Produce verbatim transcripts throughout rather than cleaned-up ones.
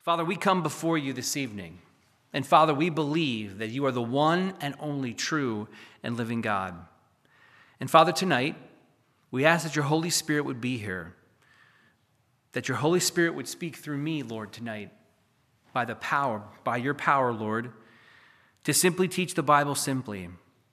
Father, we come before you this evening, and Father, we believe that you are the one and only true and living God. And Father, tonight, we ask that your Holy Spirit would be here, that your Holy Spirit would speak through me, Lord, tonight, by the power, by your power, Lord, to simply teach the Bible simply.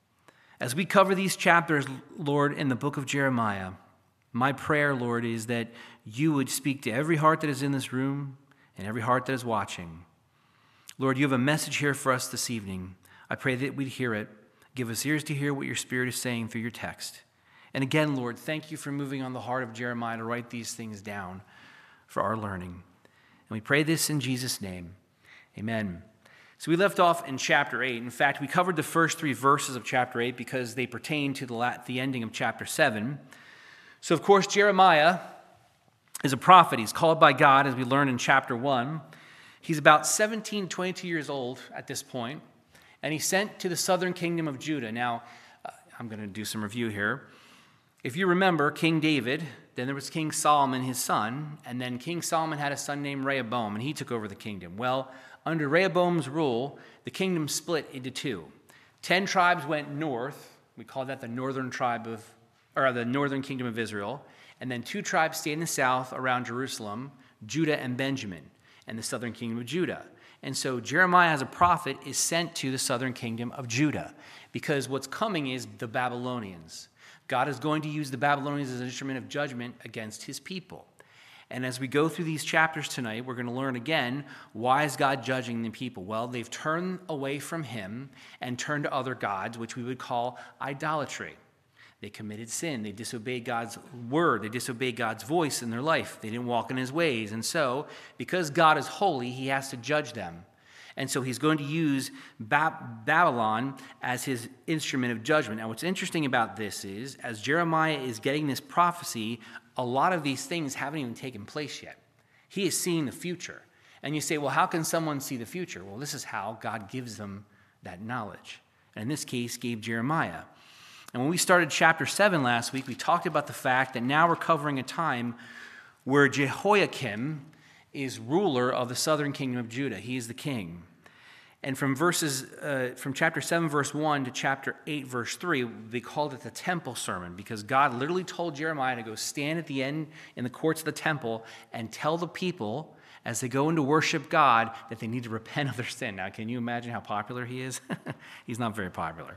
As we cover these chapters, Lord, in the book of Jeremiah, my prayer, Lord, is that you would speak to every heart that is in this room and every heart that is watching. Lord, you have a message here for us this evening. I pray that we'd hear it. Give us ears to hear what your Spirit is saying through your text. And again, Lord, thank you for moving on the heart of Jeremiah to write these things down for our learning. And we pray this in Jesus' name. Amen. So we left off in chapter eight. In fact, we covered the first three verses of chapter eight because they pertain to the, la- the ending of chapter seven. So, of course, Jeremiah is a prophet. He's called by God, as we learn in chapter one. He's about seventeen, twenty-two years old at this point, and he's sent to the southern kingdom of Judah. Now, uh, I'm going to do some review here. If you remember, King David, then there was King Solomon, his son, and then King Solomon had a son named Rehoboam, and he took over the kingdom. Well, under Rehoboam's rule, the kingdom split into two. Ten tribes went north. We call that the northern tribe of, or the northern kingdom of Israel. And then two tribes stayed in the south around Jerusalem, Judah and Benjamin, and the southern kingdom of Judah. And so Jeremiah, as a prophet, is sent to the southern kingdom of Judah because what's coming is the Babylonians. God is going to use the Babylonians as an instrument of judgment against his people. And as we go through these chapters tonight, we're going to learn again, why is God judging the people? Well, they've turned away from him and turned to other gods, which we would call idolatry. They committed sin. They disobeyed God's word. They disobeyed God's voice in their life. They didn't walk in his ways. And so, because God is holy, he has to judge them. And so he's going to use Bab- Babylon as his instrument of judgment. Now, what's interesting about this is, as Jeremiah is getting this prophecy, a lot of these things haven't even taken place yet. He is seeing the future. And you say, well, how can someone see the future? Well, this is how God gives them that knowledge. And in this case, gave Jeremiah. And when we started chapter seven last week, we talked about the fact that now we're covering a time where Jehoiakim is ruler of the southern kingdom of Judah. He is the king. And from verses, uh, from chapter seven, verse one to chapter eight, verse three, they called it the temple sermon because God literally told Jeremiah to go stand at the end in the courts of the temple and tell the people as they go in to worship God that they need to repent of their sin. Now, can you imagine how popular he is? He's not very popular.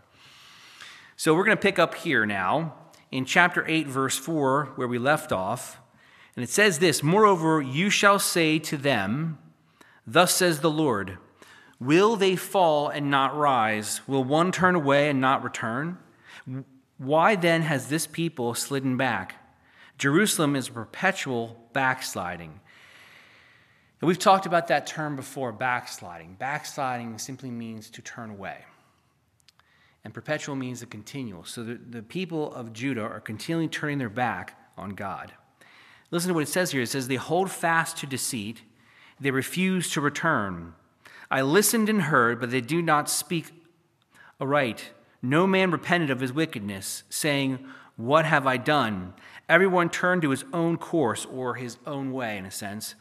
So we're going to pick up here now in chapter eight, verse four, where we left off. And it says this, "Moreover, you shall say to them, thus says the Lord, will they fall and not rise? Will one turn away and not return? Why then has this people slidden back? Jerusalem is a perpetual backsliding." And we've talked about that term before, backsliding. Backsliding simply means to turn away. And perpetual means the continual. So the, the people of Judah are continually turning their back on God. Listen to what it says here. It says, "They hold fast to deceit. They refuse to return. I listened and heard, but they do not speak aright. No man repented of his wickedness, saying, what have I done? Everyone turned to his own course," or his own way in a sense,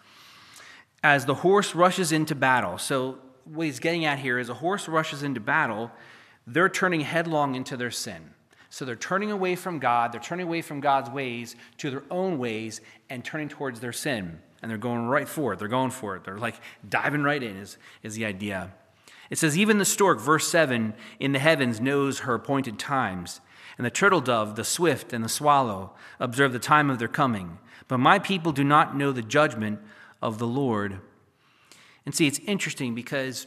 "as the horse rushes into battle." So what he's getting at here is a horse rushes into battle, they're turning headlong into their sin. So they're turning away from God, they're turning away from God's ways to their own ways and turning towards their sin. And they're going right for it. They're going for it. They're like diving right in is, is the idea. It says, "Even the stork," verse seven, "in the heavens knows her appointed times. And the turtle dove, the swift, and the swallow observe the time of their coming. But my people do not know the judgment of the Lord." And see, it's interesting because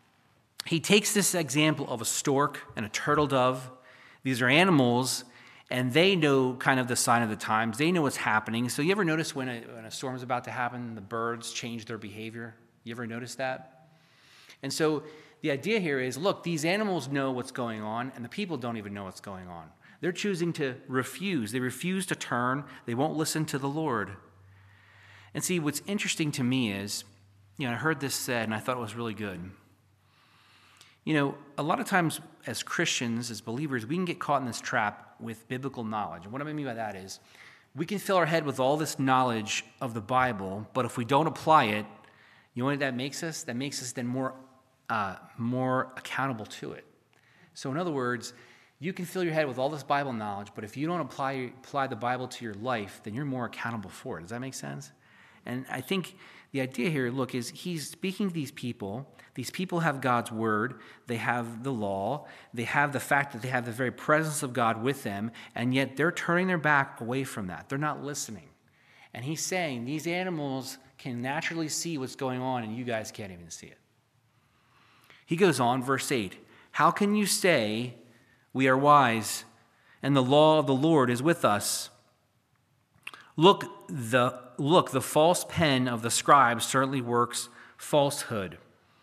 he takes this example of a stork and a turtle dove. These are animals, and they know kind of the sign of the times. They know what's happening. So you ever notice when a, when a storm is about to happen, the birds change their behavior? You ever notice that? And so the idea here is, look, these animals know what's going on, and the people don't even know what's going on. They're choosing to refuse. They refuse to turn. They won't listen to the Lord. And see, what's interesting to me is, you know, I heard this said, and I thought it was really good. You know, a lot of times as Christians, as believers, we can get caught in this trap with biblical knowledge. And what I mean by that is we can fill our head with all this knowledge of the Bible, but if we don't apply it, You know what that makes us? That makes us then more, uh, more accountable to it. So in other words, you can fill your head with all this Bible knowledge, but if you don't apply, apply the Bible to your life, then you're more accountable for it. Does that make sense? And I think the idea here, look, is he's speaking to these people. These people have God's word. They have the law. They have the fact that they have the very presence of God with them, and yet they're turning their back away from that. They're not listening. And he's saying these animals can naturally see what's going on, and you guys can't even see it. He goes on, verse eight, how can you say we are wise, and the law of the Lord is with us? Look, the look, the false pen of the scribes certainly works falsehood.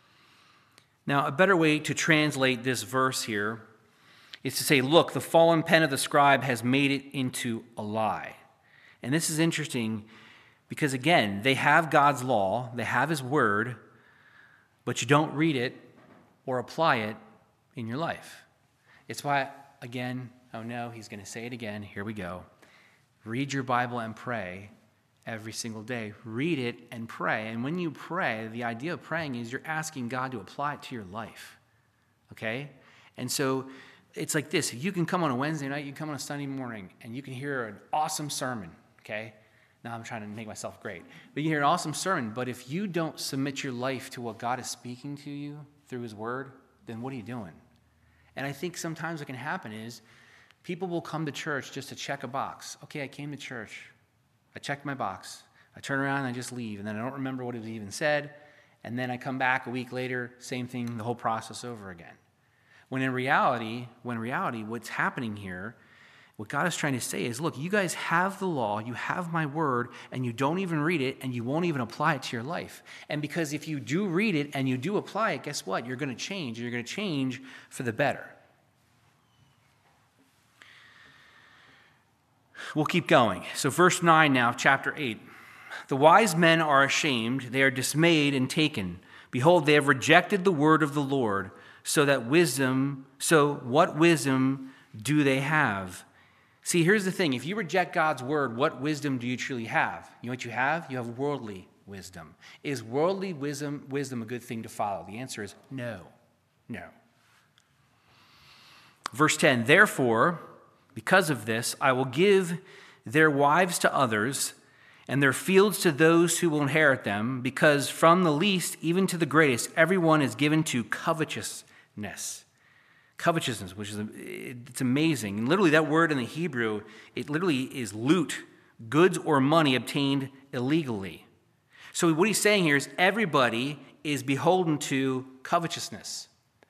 Now, a better way to translate this verse here is to say, look, the fallen pen of the scribe has made it into a lie. And this is interesting because, again, they have God's law, they have his word, but you don't read it or apply it in your life. It's why, again, oh no, he's going to say it again. Here we go. Read your Bible and pray every single day. Read it and pray. And when you pray, the idea of praying is you're asking God to apply it to your life. Okay? And so it's like this. You can come on a Wednesday night, you can come on a Sunday morning, and you can hear an awesome sermon. Okay? Now I'm trying to make myself great. But you hear an awesome sermon, but if you don't submit your life to what God is speaking to you through his word, then what are you doing? And I think sometimes what can happen is people will come to church just to check a box. Okay, I came to church. I checked my box. I turn around and I just leave, and then I don't remember what it was even said, and then I come back a week later, same thing, the whole process over again. When in reality, when in reality, what's happening here, what God is trying to say is, look, you guys have the law, you have my word, and you don't even read it, and you won't even apply it to your life. And because if you do read it and you do apply it, guess what? You're going to change, and you're going to change for the better. We'll keep going. So verse nine now, chapter eight. The wise men are ashamed, they are dismayed and taken. Behold, they have rejected the word of the Lord, so that wisdom, so what wisdom do they have? See, here's the thing. If you reject God's word, what wisdom do you truly have? You know what you have? You have worldly wisdom. Is worldly wisdom, wisdom a good thing to follow? The answer is no. No. Verse ten, therefore, because of this, I will give their wives to others and their fields to those who will inherit them, because from the least even to the greatest, everyone is given to covetousness. Covetousness, which is it's amazing. And literally that word in the Hebrew, it literally is loot, goods or money obtained illegally. So what he's saying here is everybody is beholden to covetousness.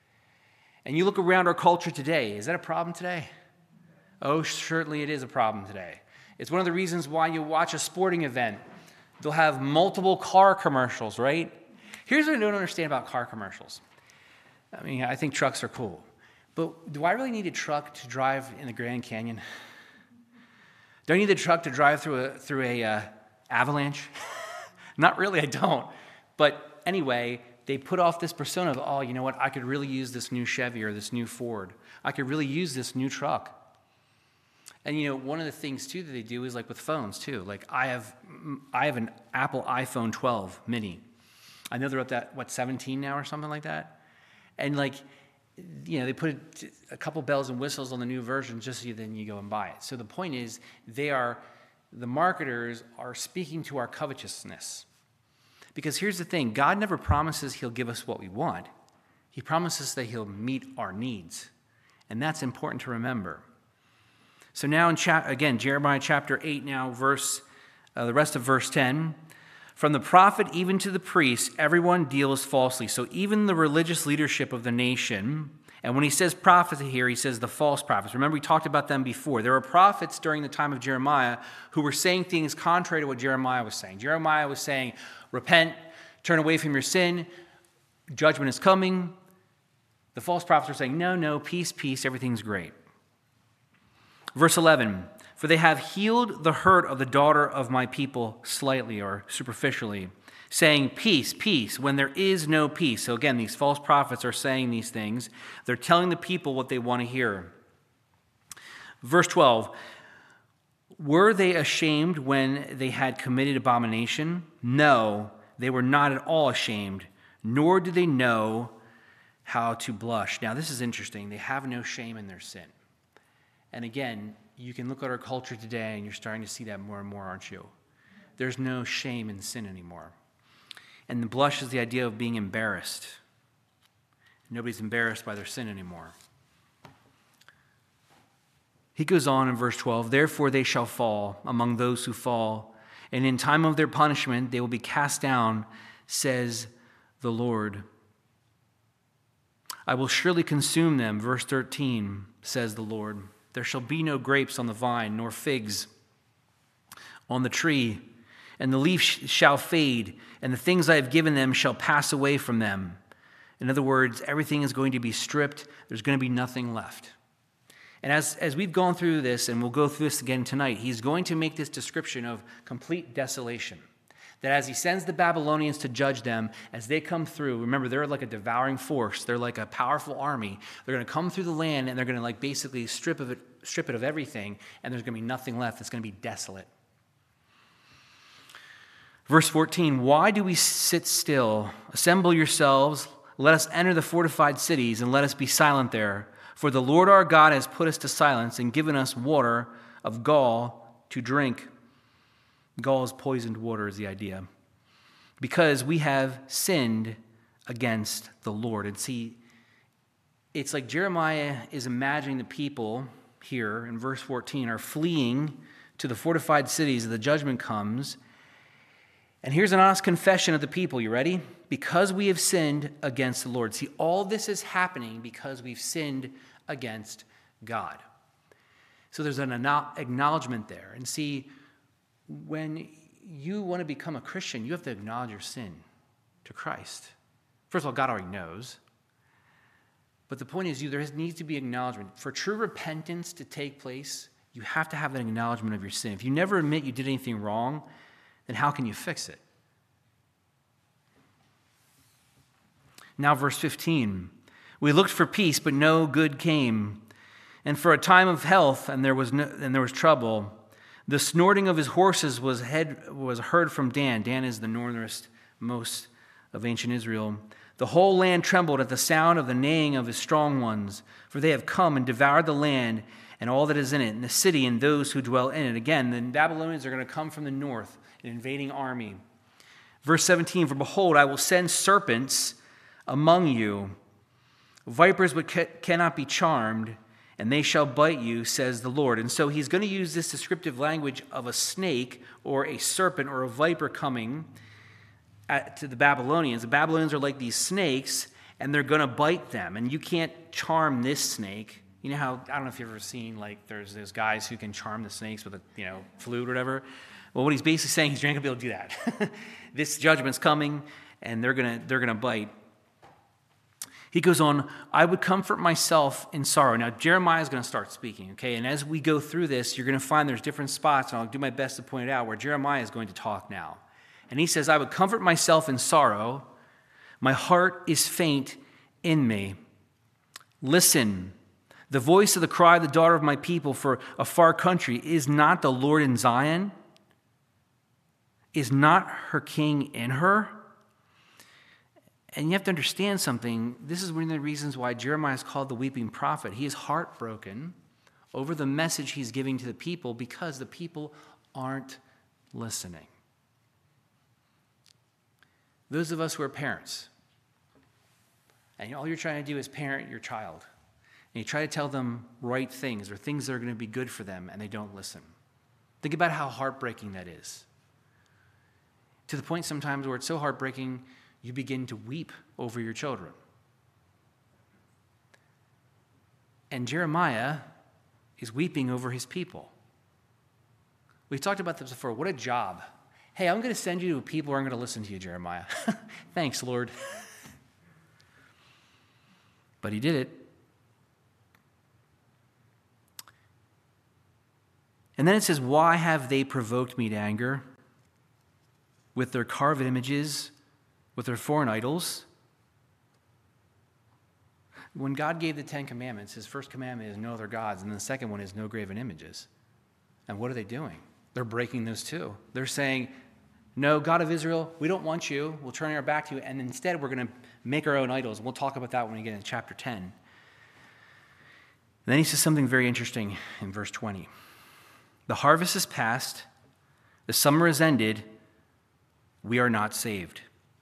And you look around our culture today, is that a problem today? Oh, certainly it is a problem today. It's one of the reasons why you watch a sporting event. They'll have multiple car commercials, right? Here's what I don't understand about car commercials. I mean, I think trucks are cool. But do I really need a truck to drive in the Grand Canyon? Do I need a truck to drive through a through a uh, avalanche? Not really, I don't. But anyway, they put off this persona of, oh, you know what, I could really use this new Chevy or this new Ford. I could really use this new truck. And, you know, one of the things, too, that they do is like with phones, too. Like I have I have an Apple iPhone twelve mini. I know they're up that, what, seventeen now or something like that? And, like, you know, they put a couple bells and whistles on the new version just so then you go and buy it. So the point is, they are, the marketers are speaking to our covetousness. Because here's the thing, God never promises he'll give us what we want. He promises that he'll meet our needs. And that's important to remember. So now, in cha- again, Jeremiah chapter eight now, verse, uh, the rest of verse ten. From the prophet even to the priest, everyone deals falsely. So even the religious leadership of the nation, and when he says prophets here, he says the false prophets. Remember, we talked about them before. There were prophets during the time of Jeremiah who were saying things contrary to what Jeremiah was saying. Jeremiah was saying, repent, turn away from your sin, judgment is coming. The false prophets were saying, no, no, peace, peace, everything's great. Verse eleven, for they have healed the hurt of the daughter of my people slightly or superficially, saying peace, peace, when there is no peace. So again, these false prophets are saying these things. They're telling the people what they want to hear. Verse twelve, were they ashamed when they had committed abomination? No, they were not at all ashamed, nor did they know how to blush. Now, this is interesting. They have no shame in their sin. And again, you can look at our culture today, and you're starting to see that more and more, aren't you? There's no shame in sin anymore. And the blush is the idea of being embarrassed. Nobody's embarrassed by their sin anymore. He goes on in verse twelve, therefore they shall fall among those who fall, and in time of their punishment they will be cast down, says the Lord. I will surely consume them, verse thirteen, says the Lord. There shall be no grapes on the vine, nor figs on the tree, and the leaf sh- shall fade, and the things I have given them shall pass away from them. In other words, everything is going to be stripped. There's going to be nothing left. And as, as we've gone through this, and we'll go through this again tonight, he's going to make this description of complete desolation. That as he sends the Babylonians to judge them, as they come through, remember, they're like a devouring force. They're like a powerful army. They're going to come through the land, and they're going to like basically strip of it, strip it of everything, and there's going to be nothing left. It's going to be desolate. Verse fourteen, why do we sit still? Assemble yourselves. Let us enter the fortified cities, and let us be silent there. For the Lord our God has put us to silence and given us water of gall to drink. Gall is poisoned water is the idea. Because we have sinned against the Lord. And see, it's like Jeremiah is imagining the people here in verse fourteen are fleeing to the fortified cities as the judgment comes. And here's an honest confession of the people. You ready? Because we have sinned against the Lord. See, all this is happening because we've sinned against God. So there's an acknowledgement there. And see, when you want to become a Christian, you have to acknowledge your sin to Christ. First of all, God already knows. But the point is, you there needs to be acknowledgement. For true repentance to take place, you have to have an acknowledgement of your sin. If you never admit you did anything wrong, then how can you fix it? Now, verse fifteen. We looked for peace, but no good came. And for a time of health, and there was no, and there was trouble. The snorting of his horses was, head, was heard from Dan. Dan is the northernmost most of ancient Israel. The whole land trembled at the sound of the neighing of his strong ones, for they have come and devoured the land and all that is in it, and the city and those who dwell in it. Again, the Babylonians are going to come from the north, an invading army. Verse seventeen, for behold, I will send serpents among you, vipers which cannot be charmed, and they shall bite you, says the Lord. And so he's going to use this descriptive language of a snake or a serpent or a viper coming at, to the Babylonians. The Babylonians are like these snakes, and they're going to bite them. And you can't charm this snake. You know how, I don't know if you've ever seen, like, there's those guys who can charm the snakes with a, you know, flute or whatever. Well, what he's basically saying is you're not going to be able to do that. This judgment's coming, and they're going to they're going to bite. He goes on, I would comfort myself in sorrow. Now, Jeremiah is going to start speaking, okay? And as we go through this, you're going to find there's different spots, and I'll do my best to point it out, where Jeremiah is going to talk now. And he says, I would comfort myself in sorrow. My heart is faint in me. Listen, the voice of the cry of the daughter of my people for a far country. Is not the Lord in Zion? Is not her king in her? And you have to understand something. This is one of the reasons why Jeremiah is called the weeping prophet. He is heartbroken over the message he's giving to the people because the people aren't listening. Those of us who are parents, and all you're trying to do is parent your child, and you try to tell them right things or things that are going to be good for them, and they don't listen. Think about how heartbreaking that is. To the point sometimes where it's so heartbreaking, you begin to weep over your children. And Jeremiah is weeping over his people. We've talked about this before. What a job. Hey, I'm going to send you to people who aren't going to listen to you, Jeremiah. Thanks, Lord. But he did it. And then it says, why have they provoked me to anger with their carved images, with their foreign idols? When God gave the Ten Commandments, his first commandment is no other gods, and the second one is no graven images. And what are they doing? They're breaking those two. They're saying, No, God of Israel, we don't want you. We'll turn our back to you. And instead, we're going to make our own idols. We'll talk about that when we get into chapter ten. And then he says something very interesting in verse twenty. The harvest is past. The summer is ended. We are not saved.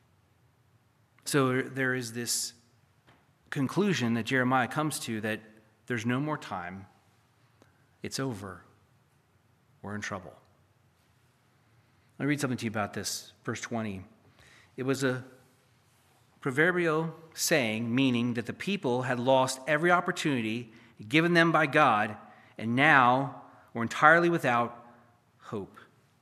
So there is this conclusion that Jeremiah comes to that there's no more time. It's over. We're in trouble. Let me read something to you about this. Verse twenty. It was a proverbial saying, meaning that the people had lost every opportunity given them by God, and now were entirely without hope.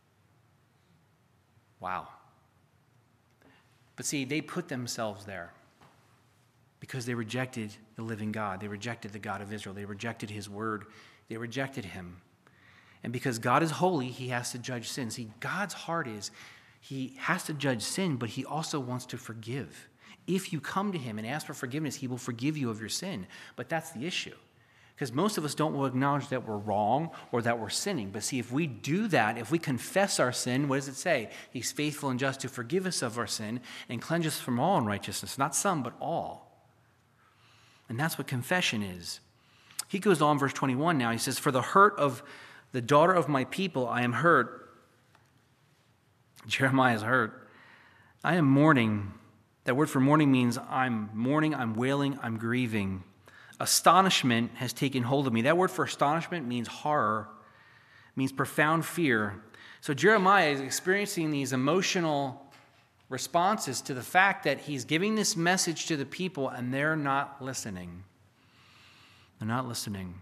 Wow. But see, they put themselves there because they rejected the living God. They rejected the God of Israel. They rejected his word. They rejected him. And because God is holy, he has to judge sin. See, God's heart is he has to judge sin, but he also wants to forgive. If you come to him and ask for forgiveness, he will forgive you of your sin. But that's the issue. Because most of us don't acknowledge that we're wrong or that we're sinning. But see, if we do that, if we confess our sin, what does it say? He's faithful and just to forgive us of our sin and cleanse us from all unrighteousness. Not some, but all. And that's what confession is. He goes on, verse twenty-one now. He says, for the hurt of the daughter of my people, I am hurt. Jeremiah is hurt. I am mourning. That word for mourning means I'm mourning, I'm wailing, I'm grieving. Astonishment has taken hold of me. That word for astonishment means horror, means profound fear. So Jeremiah is experiencing these emotional responses to the fact that he's giving this message to the people and they're not listening. They're not listening.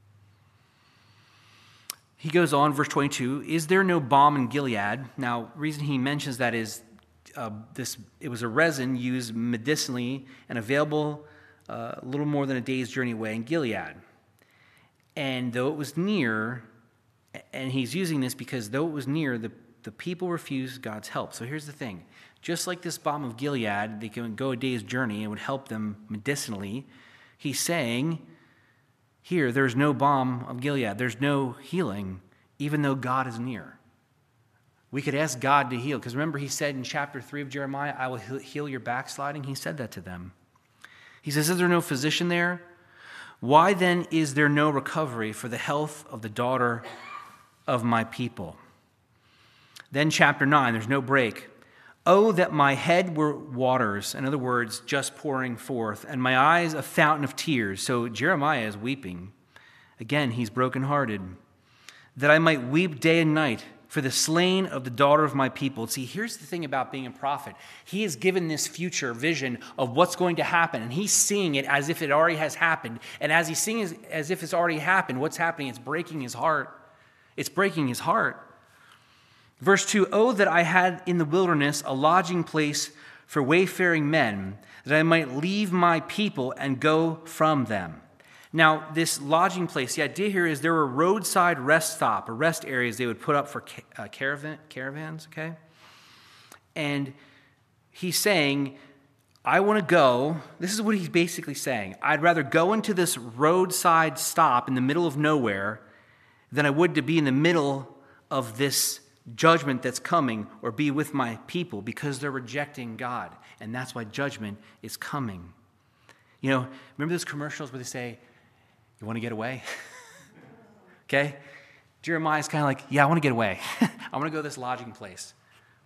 He goes on, verse twenty-two, is there no balm in Gilead? Now, the reason he mentions that is uh, this. It was a resin used medicinally and available uh, a little more than a day's journey away in Gilead. And though it was near, and he's using this because though it was near, the, the people refused God's help. So here's the thing. Just like this balm of Gilead, they can go a day's journey and would help them medicinally. He's saying, here, there's no balm of Gilead. There's no healing, even though God is near. We could ask God to heal, because remember he said in chapter three of Jeremiah, I will heal your backsliding. He said that to them. He says, is there no physician there? Why then is there no recovery for the health of the daughter of my people? Then chapter nine, there's no break. Oh, that my head were waters, in other words, just pouring forth, and my eyes a fountain of tears. So Jeremiah is weeping. Again, he's brokenhearted. That I might weep day and night for the slain of the daughter of my people. See, here's the thing about being a prophet. He is given this future vision of what's going to happen, and he's seeing it as if it already has happened. And as he's seeing it as if it's already happened, what's happening? It's breaking his heart. It's breaking his heart. Verse two, oh, that I had in the wilderness a lodging place for wayfaring men, that I might leave my people and go from them. Now, this lodging place, the idea here is there were roadside rest stop or rest areas they would put up for ca- uh, caravan, caravans, okay? And he's saying, I want to go, this is what he's basically saying, I'd rather go into this roadside stop in the middle of nowhere than I would to be in the middle of this judgment that's coming or be with my people because they're rejecting God. And that's why judgment is coming. You know, remember those commercials where they say, you want to get away? Okay? Jeremiah's kind of like, yeah, I want to get away. I want to go to this lodging place.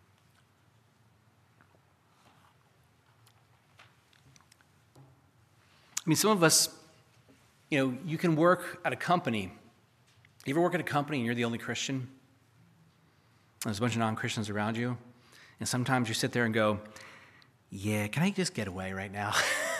I mean, some of us, you know, you can work at a company. You ever work at a company and you're the only Christian? There's a bunch of non-Christians around you. And sometimes you sit there and go, yeah, can I just get away right now?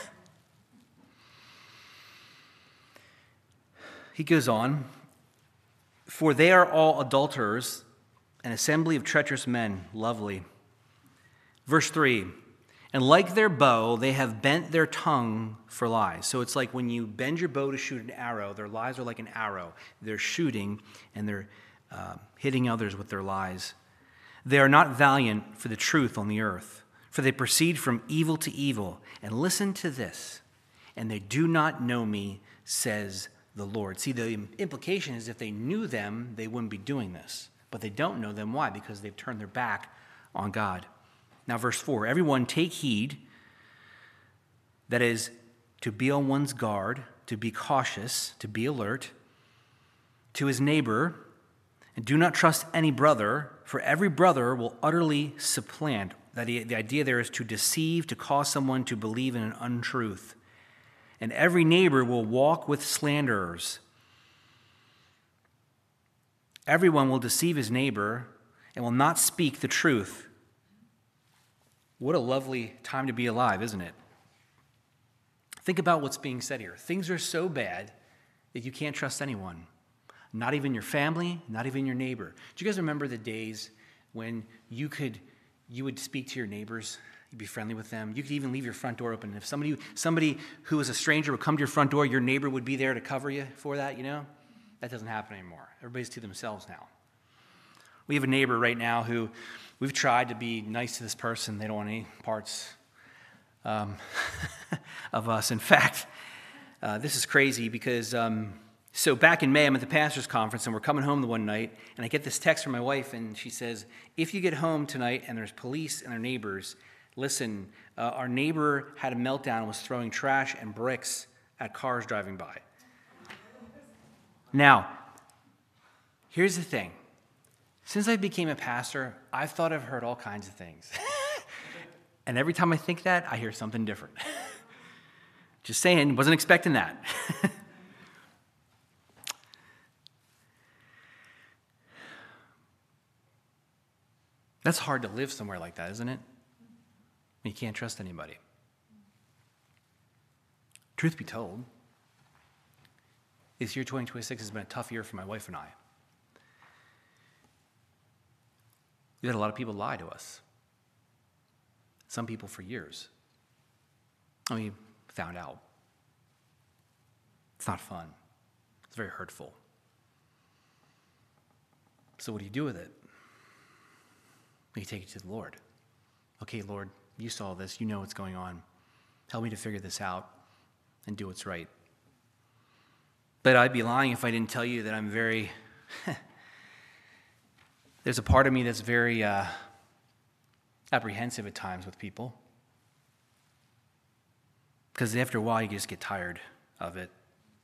He goes on, for they are all adulterers, an assembly of treacherous men. Lovely. Verse three, and like their bow, they have bent their tongue for lies. So it's like when you bend your bow to shoot an arrow, their lies are like an arrow. They're shooting and they're uh, hitting others with their lies. They are not valiant for the truth on the earth, for they proceed from evil to evil. And listen to this, and they do not know me, says the Lord. See, the implication is if they knew them, they wouldn't be doing this. But they don't know them. Why? Because they've turned their back on God. Now, verse four, everyone take heed, that is, to be on one's guard, to be cautious, to be alert, to his neighbor, and do not trust any brother, for every brother will utterly supplant. That the, the idea there is to deceive, to cause someone to believe in an untruth. And every neighbor will walk with slanderers. Everyone will deceive his neighbor and will not speak the truth. What a lovely time to be alive, isn't it? Think about what's being said here. Things are so bad that you can't trust anyone. Not even your family, not even your neighbor. Do you guys remember the days when you could, you would speak to your neighbors, you'd be friendly with them, you could even leave your front door open. If somebody, somebody who was a stranger would come to your front door, your neighbor would be there to cover you for that, you know? That doesn't happen anymore. Everybody's to themselves now. We have a neighbor right now who we've tried to be nice to this person. They don't want any parts um, of us. In fact, uh, this is crazy because... Um, So back in May, I'm at the pastor's conference, and we're coming home the one night, and I get this text from my wife, and she says, if you get home tonight and there's police and their neighbors, listen, uh, our neighbor had a meltdown and was throwing trash and bricks at cars driving by. Now, here's the thing. Since I became a pastor, I've thought I've heard all kinds of things. And every time I think that, I hear something different. Just saying, wasn't expecting that. That's hard to live somewhere like that, isn't it? You can't trust anybody. Truth be told, this year twenty twenty-six has been a tough year for my wife and I. We've had a lot of people lie to us. Some people for years. And we found out. It's not fun. It's very hurtful. So what do you do with it? You take it to the Lord. Okay, Lord, you saw this. You know what's going on. Help me to figure this out and do what's right. But I'd be lying if I didn't tell you that I'm very... There's a part of me that's very uh, apprehensive at times with people. Because after a while, you just get tired of it.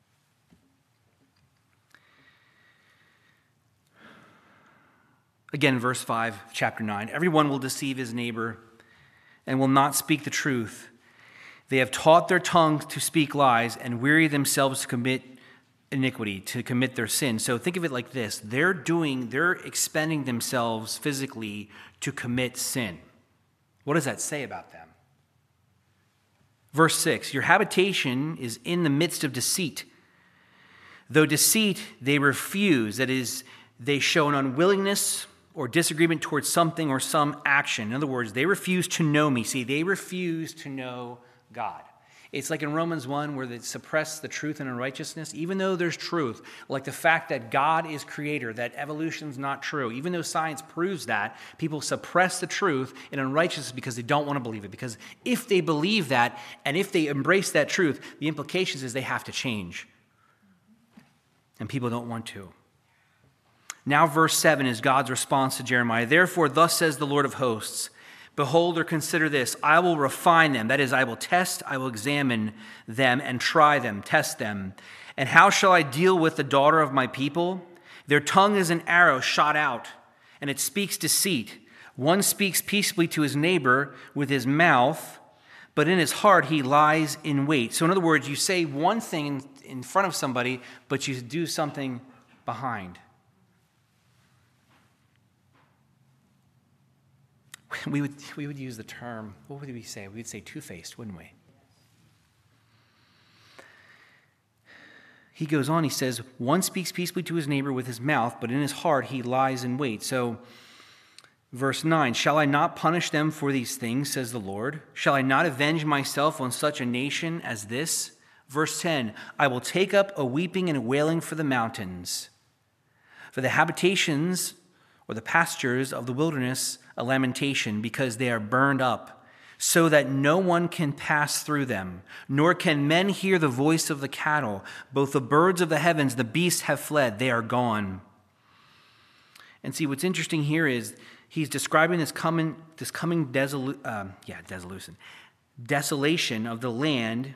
Again, verse five, chapter nine. Everyone will deceive his neighbor and will not speak the truth. They have taught their tongues to speak lies and weary themselves to commit iniquity, to commit their sin. So think of it like this. They're doing, they're expending themselves physically to commit sin. What does that say about them? Verse six, your habitation is in the midst of deceit. Though deceit, they refuse. That is, they show an unwillingness or disagreement towards something or some action. In other words, they refuse to know me. See, they refuse to know God. It's like in Romans one where they suppress the truth and unrighteousness, even though there's truth, like the fact that God is creator, that evolution's not true. Even though science proves that, people suppress the truth in unrighteousness because they don't want to believe it. Because if they believe that, and if they embrace that truth, the implications is they have to change. And people don't want to. Now verse seven is God's response to Jeremiah. Therefore, thus says the Lord of hosts, behold or consider this, I will refine them. That is, I will test, I will examine them and try them, test them. And how shall I deal with the daughter of my people? Their tongue is an arrow shot out, and it speaks deceit. One speaks peaceably to his neighbor with his mouth, but in his heart he lies in wait. So in other words, you say one thing in front of somebody, but you do something behind. We would we would use the term, what would we say? We would say two-faced, wouldn't we? He goes on, he says, one speaks peaceably to his neighbor with his mouth, but in his heart he lies in wait. So, verse nine, shall I not punish them for these things, says the Lord? Shall I not avenge myself on such a nation as this? Verse ten, I will take up a weeping and a wailing for the mountains, for the habitations or the pastures of the wilderness, a lamentation, because they are burned up, so that no one can pass through them, nor can men hear the voice of the cattle. Both the birds of the heavens, the beasts have fled, they are gone. And see, what's interesting here is he's describing this coming, this coming desolu- um, yeah, desolation, desolation of the land,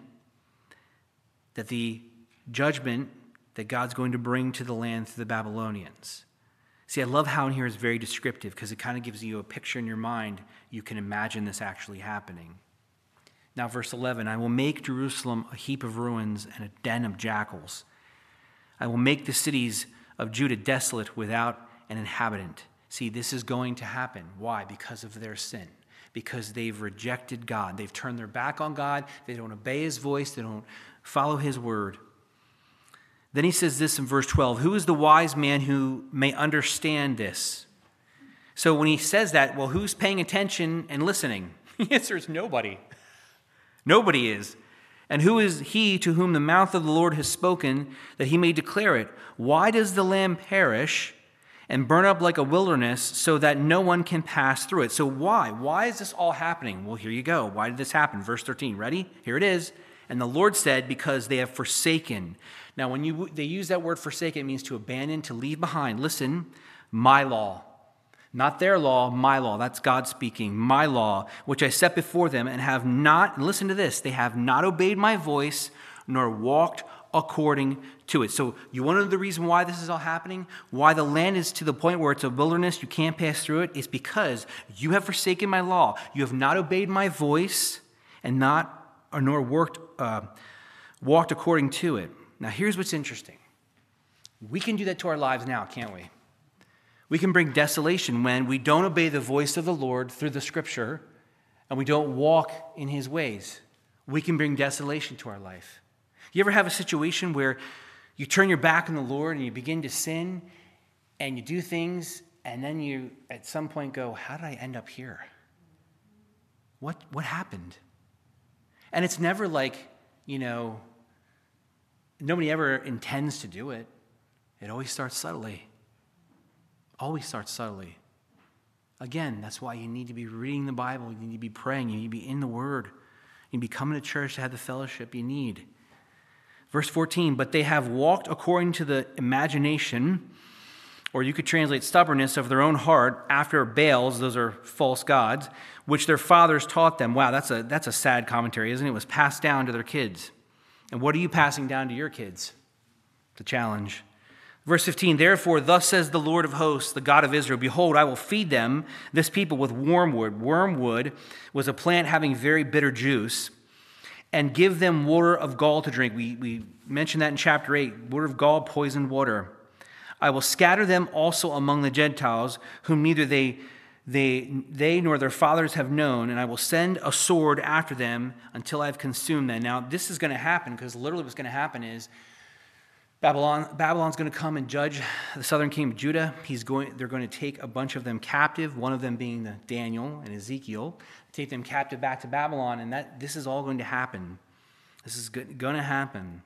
that the judgment that God's going to bring to the land through the Babylonians. See, I love how in here is very descriptive because it kind of gives you a picture in your mind. You can imagine this actually happening. Now, verse eleven, I will make Jerusalem a heap of ruins and a den of jackals. I will make the cities of Judah desolate without an inhabitant. See, this is going to happen. Why? Because of their sin. Because they've rejected God. They've turned their back on God. They don't obey his voice. They don't follow his word. Then he says this in verse twelve, who is the wise man who may understand this? So when he says that, well, who's paying attention and listening? The answer is nobody. Nobody is. And who is he to whom the mouth of the Lord has spoken that he may declare it? Why does the land perish and burn up like a wilderness so that no one can pass through it? So why? Why is this all happening? Well, here you go. Why did this happen? Verse thirteen. Ready? Here it is. And the Lord said, because they have forsaken. Now, when you they use that word forsaken, it means to abandon, to leave behind. Listen, my law. Not their law, my law. That's God speaking. My law, which I set before them, and have not, and listen to this, they have not obeyed my voice, nor walked according to it. So you want to know the reason why this is all happening? Why the land is to the point where it's a wilderness, you can't pass through it? It's because you have forsaken my law. You have not obeyed my voice, and not, or nor worked, uh, walked according to it. Now here's what's interesting. We can do that to our lives now, can't we? We can bring desolation when we don't obey the voice of the Lord through the scripture and we don't walk in his ways. We can bring desolation to our life. You ever have a situation where you turn your back on the Lord and you begin to sin and you do things and then you at some point go, how did I end up here? What, what happened? And it's never like, you know, nobody ever intends to do it. It always starts subtly. Always starts subtly. Again, that's why you need to be reading the Bible. You need to be praying. You need to be in the Word. You need to be coming to church to have the fellowship you need. Verse fourteen, but they have walked according to the imagination, or you could translate stubbornness of their own heart after Baals, those are false gods, which their fathers taught them. Wow, that's a, that's a sad commentary, isn't it? It was passed down to their kids. And what are you passing down to your kids? The challenge. Verse fifteen, therefore, thus says the Lord of hosts, the God of Israel, behold, I will feed them, this people, with wormwood. Wormwood was a plant having very bitter juice, and give them water of gall to drink. We, we mentioned that in chapter eight, water of gall, poisoned water. I will scatter them also among the Gentiles, whom neither they, they, they nor their fathers have known, and I will send a sword after them until I have consumed them. Now, this is going to happen, because literally what's going to happen is Babylon, Babylon's going to come and judge the southern kingdom of Judah. He's going, they're going to take a bunch of them captive, one of them being the Daniel and Ezekiel, take them captive back to Babylon, and that this is all going to happen. This is going to happen.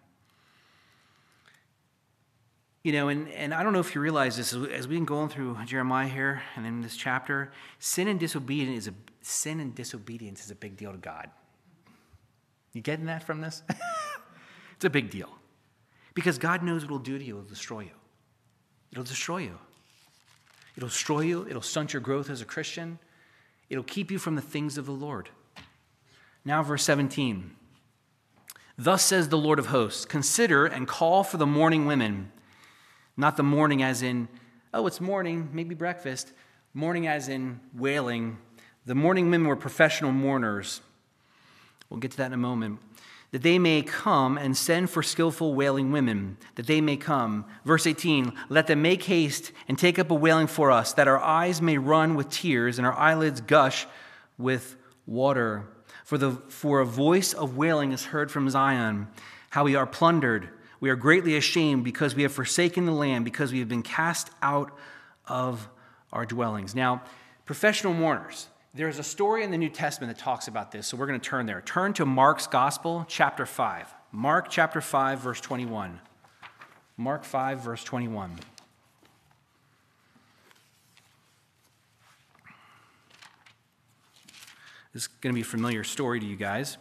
You know, and, and I don't know if you realize this, as we've been going through Jeremiah here and in this chapter, sin and disobedience is a sin and disobedience is a big deal to God. You getting that from this? It's a big deal. Because God knows what it'll do to you. It'll destroy you. It'll destroy you. It'll destroy you. It'll stunt your growth as a Christian. It'll keep you from the things of the Lord. Now, verse seventeen. Thus says the Lord of hosts, consider and call for the mourning women. Not the mourning as in, oh, it's morning, maybe breakfast. Mourning as in wailing. The mourning women were professional mourners. We'll get to that in a moment. That they may come and send for skillful wailing women, that they may come. Verse eighteen, let them make haste and take up a wailing for us, that our eyes may run with tears and our eyelids gush with water. For, the, for a voice of wailing is heard from Zion, how we are plundered. We are greatly ashamed because we have forsaken the land, because we have been cast out of our dwellings. Now, professional mourners. There's a story in the New Testament that talks about this, so we're going to turn there. Turn to Mark's Gospel, chapter five. Mark chapter five, verse twenty-one. Mark five, verse twenty-one. This is going to be a familiar story to you guys.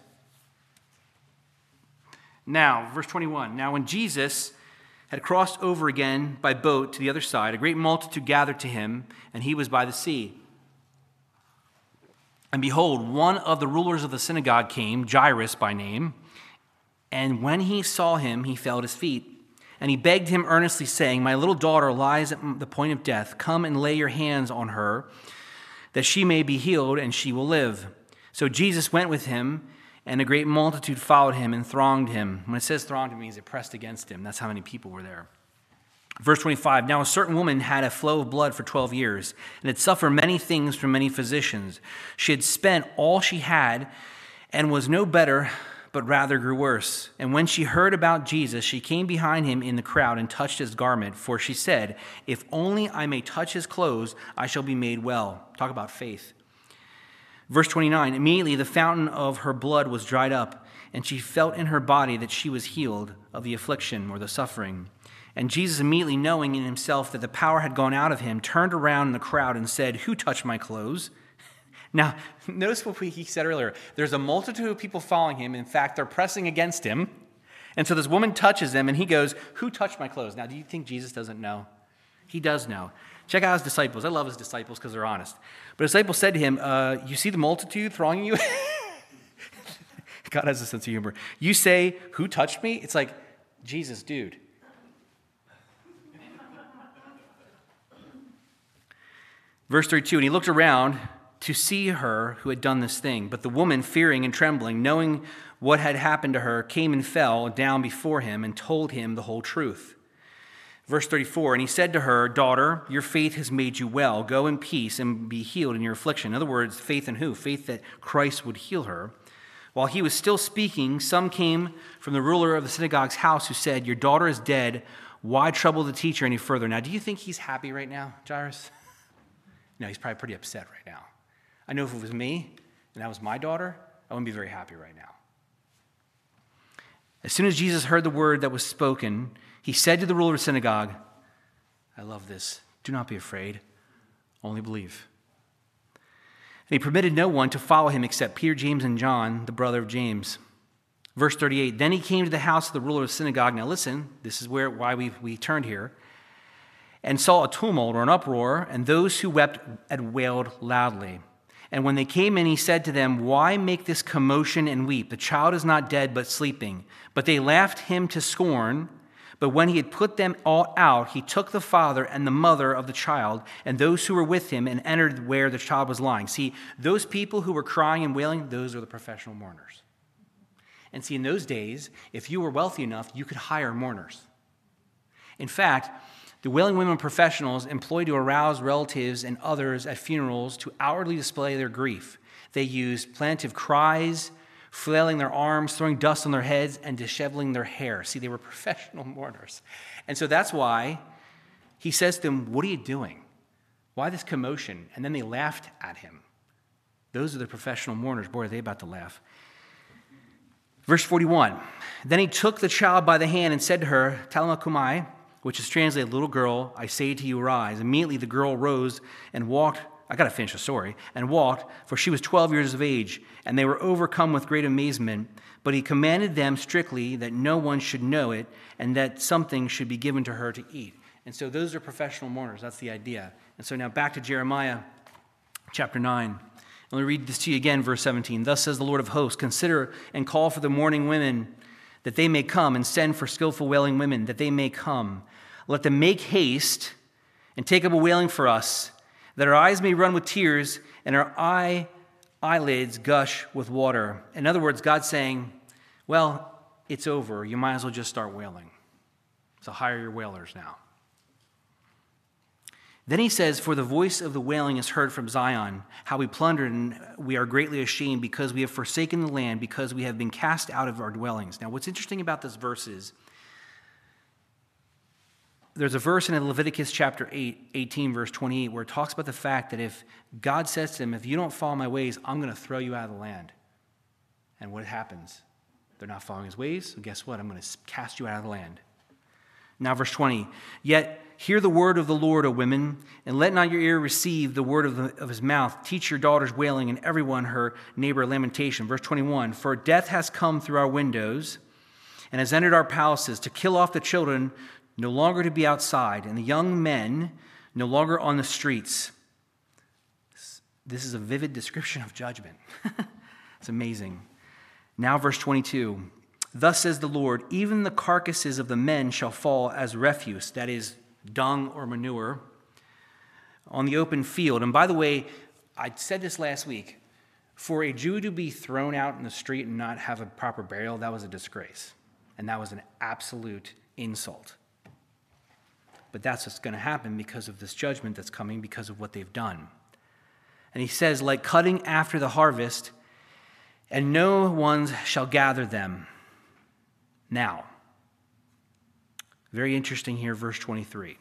Now, verse twenty-one. Now, when Jesus had crossed over again by boat to the other side, a great multitude gathered to him, and he was by the sea. And behold, one of the rulers of the synagogue came, Jairus by name, and when he saw him, he fell at his feet. And he begged him earnestly, saying, My little daughter lies at the point of death. Come and lay your hands on her, that she may be healed, and she will live. So Jesus went with him, and a great multitude followed him and thronged him. When it says thronged, it means it pressed against him. That's how many people were there. Verse twenty-five, Now a certain woman had a flow of blood for twelve years, and had suffered many things from many physicians. She had spent all she had, and was no better, but rather grew worse. And when she heard about Jesus, she came behind him in the crowd and touched his garment, for she said, If only I may touch his clothes, I shall be made well. Talk about faith. Verse twenty-nine, Immediately the fountain of her blood was dried up, and she felt in her body that she was healed of the affliction or the suffering. And Jesus, immediately knowing in himself that the power had gone out of him, turned around in the crowd and said, Who touched my clothes? Now, notice what he said earlier. There's a multitude of people following him. In fact, they're pressing against him. And so this woman touches him, and he goes, Who touched my clothes? Now, do you think Jesus doesn't know? He does know. Check out his disciples. I love his disciples because they're honest. But his disciples said to him, uh, You see the multitude thronging you? God has a sense of humor. You say, Who touched me? It's like, Jesus, dude. Verse thirty-two, And he looked around to see her who had done this thing. But the woman, fearing and trembling, knowing what had happened to her, came and fell down before him and told him the whole truth. Verse thirty-four, And he said to her, Daughter, your faith has made you well. Go in peace and be healed in your affliction. In other words, faith in who? Faith that Christ would heal her. While he was still speaking, some came from the ruler of the synagogue's house who said, Your daughter is dead. Why trouble the teacher any further? Now, do you think he's happy right now, Jairus? No, he's probably pretty upset right now. I know if it was me and that was my daughter, I wouldn't be very happy right now. As soon as Jesus heard the word that was spoken, he said to the ruler of the synagogue, I love this, do not be afraid, only believe. And he permitted no one to follow him except Peter, James, and John, the brother of James. Verse thirty-eight, Then he came to the house of the ruler of the synagogue. Now listen, this is where why we we turned here. And saw a tumult or an uproar, and those who wept and wailed loudly. And when they came in, he said to them, Why make this commotion and weep? The child is not dead, but sleeping. But they laughed him to scorn. But when he had put them all out, he took the father and the mother of the child and those who were with him and entered where the child was lying. See, those people who were crying and wailing, those are the professional mourners. And see, in those days, if you were wealthy enough, you could hire mourners. In fact, the wailing women professionals employed to arouse relatives and others at funerals to outwardly display their grief. They used plaintive cries, flailing their arms, throwing dust on their heads, and disheveling their hair. See, they were professional mourners. And so that's why he says to them, What are you doing? Why this commotion? And then they laughed at him. Those are the professional mourners. Boy, are they about to laugh. Verse forty-one, Then he took the child by the hand and said to her, Talma kumai, which is translated, Little girl, I say to you, rise. Immediately the girl rose and walked. I got to finish the story. And walked, for she was twelve years of age. And they were overcome with great amazement. But he commanded them strictly that no one should know it, and that something should be given to her to eat. And so those are professional mourners. That's the idea. And so now back to Jeremiah chapter nine. Let me read this to you again, verse seventeen. Thus says the Lord of hosts, Consider and call for the mourning women, that they may come, and send for skillful wailing women, that they may come. Let them make haste and take up a wailing for us, that our eyes may run with tears and our eye eyelids gush with water. In other words, God's saying, well, it's over. You might as well just start wailing. So hire your wailers now. Then he says, For the voice of the wailing is heard from Zion, how we plundered and we are greatly ashamed because we have forsaken the land, because we have been cast out of our dwellings. Now, what's interesting about this verse is, there's a verse in Leviticus chapter eight, eighteen, verse twenty-eight, where it talks about the fact that if God says to them, if you don't follow my ways, I'm going to throw you out of the land. And what happens? They're not following his ways, so guess what? I'm going to cast you out of the land. Now, verse twenty, Yet hear the word of the Lord, O women, and let not your ear receive the word of, the, of his mouth. Teach your daughters wailing, and everyone her neighbor lamentation. Verse twenty-one, For death has come through our windows, and has entered our palaces, to kill off the children, no longer to be outside, and the young men no longer on the streets. this is a vivid description of judgment. It's amazing. Now, verse twenty-two. Thus says the Lord, even the carcasses of the men shall fall as refuse, that is, dung or manure, on the open field. And by the way, I said this last week. For a Jew to be thrown out in the street and not have a proper burial, that was a disgrace. And that was an absolute insult. But that's what's going to happen because of this judgment that's coming because of what they've done. And he says, like cutting after the harvest, and no one shall gather them. Now, very interesting here, verse twenty-three.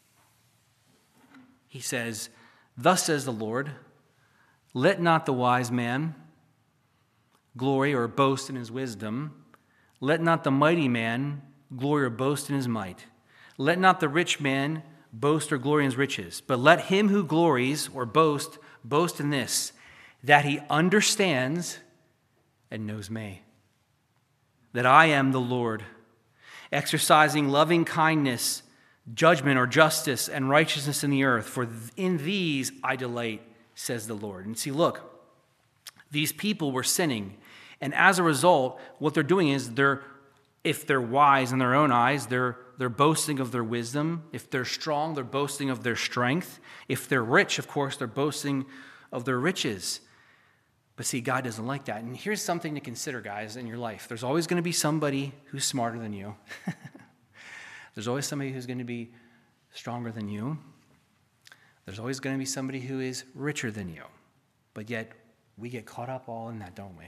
He says, thus says the Lord, let not the wise man glory or boast in his wisdom. Let not the mighty man glory or boast in his might. Let not the rich man boast or glory in his riches. But let him who glories or boast, boast in this, that he understands and knows me, that I am the Lord, exercising loving kindness, judgment or justice, and righteousness in the earth. For in these I delight, says the Lord. And see, look, these people were sinning. And as a result, what they're doing is they're, if they're wise in their own eyes, they're, they're boasting of their wisdom. If they're strong, they're boasting of their strength. If they're rich, of course, they're boasting of their riches. But see, God doesn't like that. And here's something to consider, guys, in your life. There's always going to be somebody who's smarter than you. There's always somebody who's going to be stronger than you. There's always going to be somebody who is richer than you. But yet, we get caught up all in that, don't we?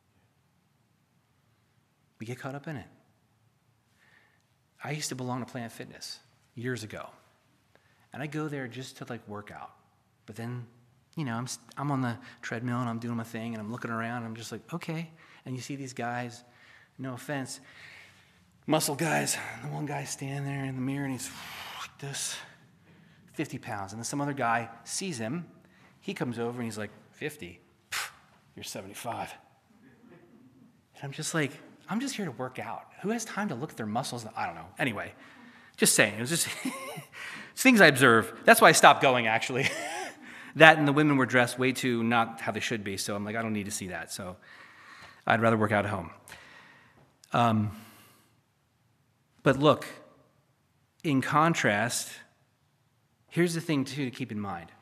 We get caught up in it. I used to belong to Planet Fitness years ago. And I go there just to, like, work out. But then, you know, I'm I'm on the treadmill and I'm doing my thing and I'm looking around and I'm just like, okay. And you see these guys, no offense, muscle guys. The one guy standing there in the mirror and he's like this, fifty pounds. And then some other guy sees him. He comes over and he's like, fifty? You're seventy-five. And I'm just like, I'm just here to work out. Who has time to look at their muscles? I don't know. Anyway, just saying. It was just it's things I observe. That's why I stopped going, actually. That and the women were dressed way too not how they should be. So I'm like, I don't need to see that. So I'd rather work out at home. Um, but look, in contrast, here's the thing, too, to keep in mind.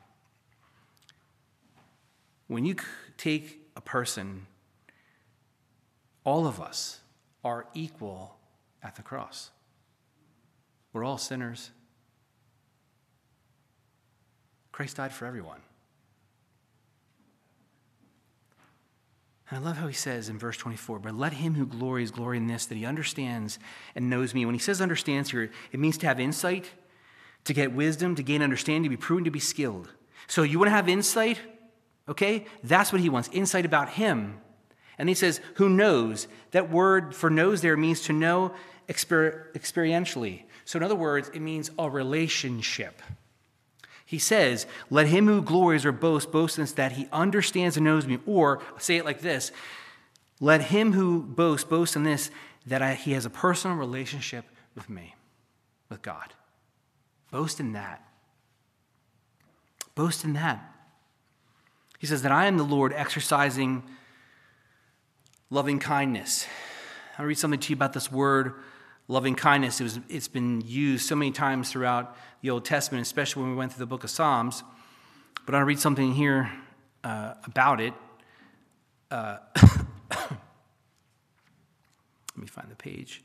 When you take a person, all of us are equal at the cross. We're all sinners. Christ died for everyone. And I love how he says in verse twenty-four, but let him who glories glory in this, that he understands and knows me. When he says understands here, it means to have insight, to get wisdom, to gain understanding, to be proven, to be skilled. So you want to have insight? Okay? That's what he wants, insight about him. And he says, who knows? That word for knows there means to know exper- experientially. So in other words, it means a relationship. He says, let him who glories or boasts, boast in this, that he understands and knows me. Or, say it like this, let him who boasts, boast in this, that I, he has a personal relationship with me, with God. Boast in that. Boast in that. He says that I am the Lord exercising loving kindness. I'll read something to you about this word, loving kindness. It was, it's been used so many times throughout the Old Testament, especially when we went through the book of Psalms. But I'll read something here uh, about it. Uh, let me find the page.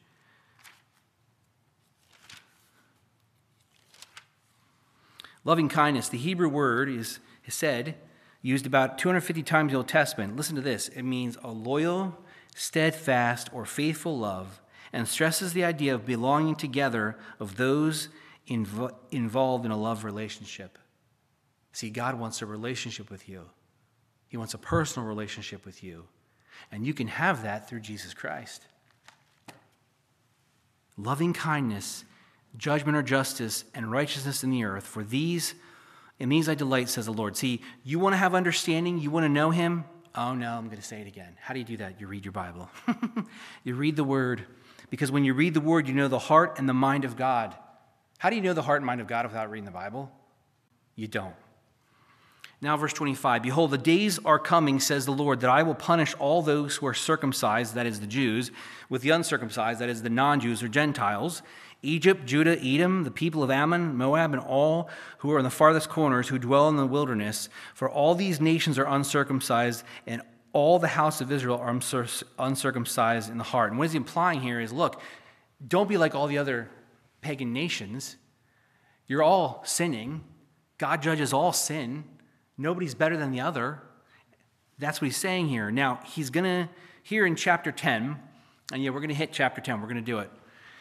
Loving kindness, the Hebrew word is, is said, used about two hundred fifty times in the Old Testament. Listen to this. It means a loyal, steadfast, or faithful love, and stresses the idea of belonging together of those inv- involved in a love relationship. See, God wants a relationship with you. He wants a personal relationship with you. And you can have that through Jesus Christ. Loving kindness, judgment or justice, and righteousness in the earth, for these, in these I delight, says the Lord. See, you want to have understanding? You want to know him? Oh, no, I'm going to say it again. How do you do that? You read your Bible. You read the Word. Because when you read the Word, you know the heart and the mind of God. How do you know the heart and mind of God without reading the Bible? You don't. Now verse twenty-five, behold, the days are coming, says the Lord, that I will punish all those who are circumcised, that is the Jews, with the uncircumcised, that is the non-Jews or Gentiles, Egypt, Judah, Edom, the people of Ammon, Moab, and all who are in the farthest corners, who dwell in the wilderness. For all these nations are uncircumcised, and all the house of Israel are uncircumcised in the heart. And what he's implying here is, look, don't be like all the other pagan nations. You're all sinning. God judges all sin. Nobody's better than the other. That's what he's saying here. Now, he's going to, here in chapter ten, and yeah, we're going to hit chapter ten. We're going to do it.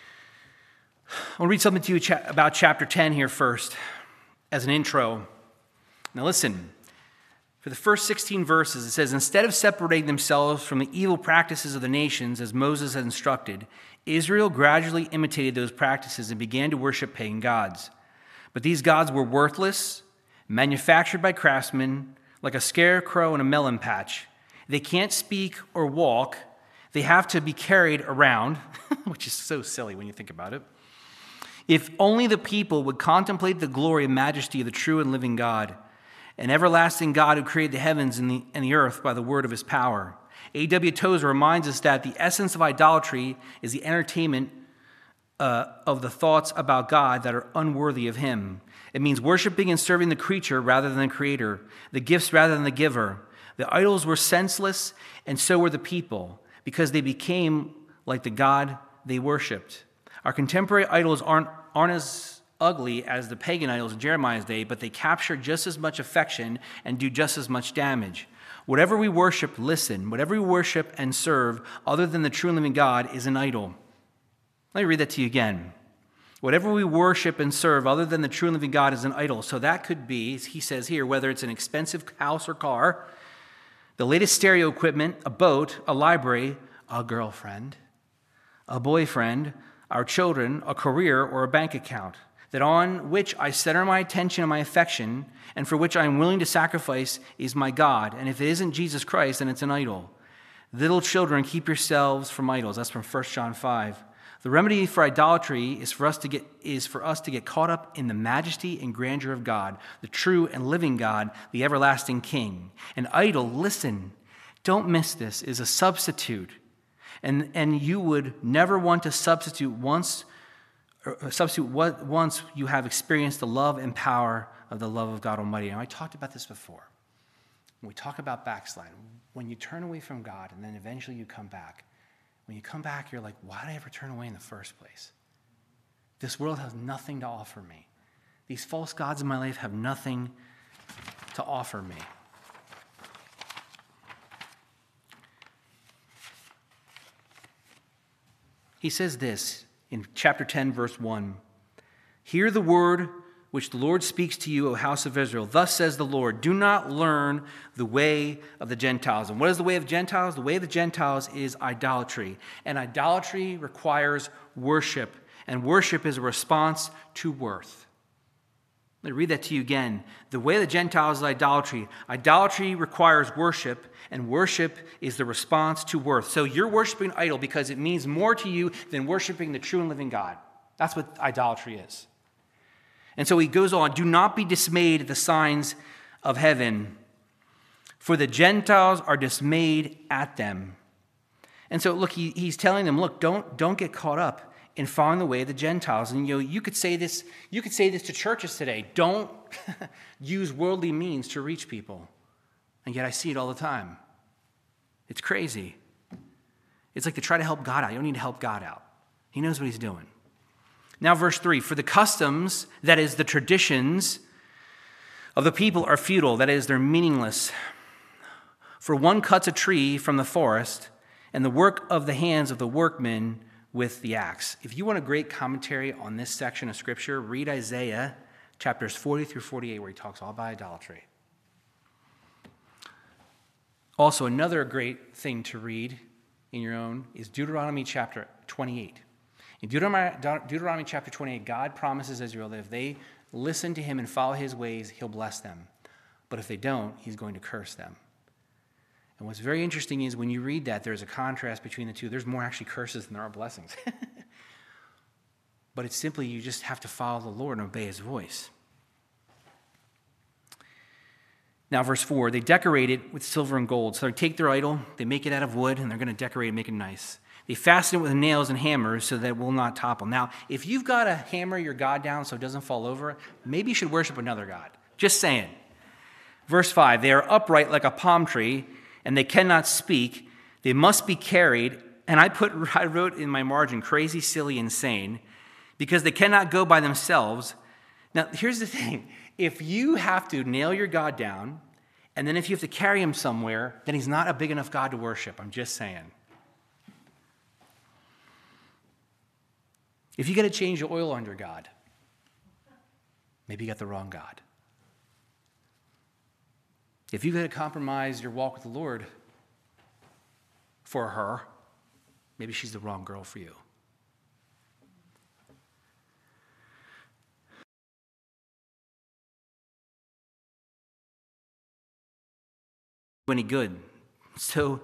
I want to read something to you about chapter ten here first, as an intro. Now listen, for the first sixteen verses, it says, instead of separating themselves from the evil practices of the nations, as Moses had instructed, Israel gradually imitated those practices and began to worship pagan gods. But these gods were worthless, manufactured by craftsmen, like a scarecrow in a melon patch. They can't speak or walk. They have to be carried around, which is so silly when you think about it. If only the people would contemplate the glory and majesty of the true and living God, an everlasting God who created the heavens and the, and the earth by the word of his power. A W Tozer reminds us that the essence of idolatry is the entertainment uh, of the thoughts about God that are unworthy of him. It means worshiping and serving the creature rather than the creator, the gifts rather than the giver. The idols were senseless, and so were the people, because they became like the God they worshipped. Our contemporary idols aren't, aren't as ugly as the pagan idols in Jeremiah's day, but they capture just as much affection and do just as much damage. Whatever we worship, listen, whatever we worship and serve other than the true and living God is an idol. Let me read that to you again. Whatever we worship and serve other than the true and living God is an idol. So that could be, he says here, whether it's an expensive house or car, the latest stereo equipment, a boat, a library, a girlfriend, a boyfriend, our children, a career, or a bank account, that on which I center my attention and my affection, and for which I am willing to sacrifice, is my God. And if it isn't Jesus Christ, then it's an idol. Little children, keep yourselves from idols. That's from First John five. The remedy for idolatry is for us to get is for us to get caught up in the majesty and grandeur of God, the true and living God, the everlasting King. An idol, listen, don't miss this, is a substitute. And, and you would never want to substitute once or substitute what once you have experienced the love and power of the love of God Almighty. Now, I talked about this before. When we talk about backsliding, when you turn away from God and then eventually you come back, when you come back, you're like, why did I ever turn away in the first place? This world has nothing to offer me. These false gods in my life have nothing to offer me. He says this in chapter ten, verse one. Hear the word which the Lord speaks to you, O house of Israel. Thus says the Lord, do not learn the way of the Gentiles. And what is the way of Gentiles? The way of the Gentiles is idolatry. And idolatry requires worship. And worship is a response to worth. Let me read that to you again. The way of the Gentiles is idolatry. Idolatry requires worship, and worship is the response to worth. So you're worshiping an idol because it means more to you than worshiping the true and living God. That's what idolatry is. And so he goes on, do not be dismayed at the signs of heaven, for the Gentiles are dismayed at them. And so look, he, he's telling them, look, don't, don't get caught up in following the way of the Gentiles. And you know, you could say this, you could say this to churches today. Don't use worldly means to reach people. And yet I see it all the time. It's crazy. It's like they try to help God out. You don't need to help God out. He knows what he's doing. Now, verse three, for the customs, that is the traditions of the people are futile, that is, they're meaningless. For one cuts a tree from the forest, and the work of the hands of the workmen with the axe. If you want a great commentary on this section of Scripture, read Isaiah chapters forty through forty-eight, where he talks all about idolatry. Also, another great thing to read in your own is Deuteronomy chapter twenty-eight. In Deuteronomy, Deuteronomy chapter twenty-eight, God promises Israel that if they listen to him and follow his ways, he'll bless them. But if they don't, he's going to curse them. And what's very interesting is when you read that, there's a contrast between the two. There's more actually curses than there are blessings. But it's simply you just have to follow the Lord and obey his voice. Now, verse four, they decorate it with silver and gold. So they take their idol, they make it out of wood, and they're going to decorate it, make it nice. They fasten it with nails and hammers so that it will not topple. Now, if you've got to hammer your God down so it doesn't fall over, maybe you should worship another God. Just saying. Verse five, they are upright like a palm tree, and they cannot speak. They must be carried. And I put, I wrote in my margin, crazy, silly, insane, because they cannot go by themselves. Now, here's the thing. If you have to nail your God down, and then if you have to carry him somewhere, then he's not a big enough God to worship. I'm just saying. If you got to change the oil on your God, maybe you got the wrong God. If you got to compromise your walk with the Lord for her, maybe she's the wrong girl for you. Any good. So,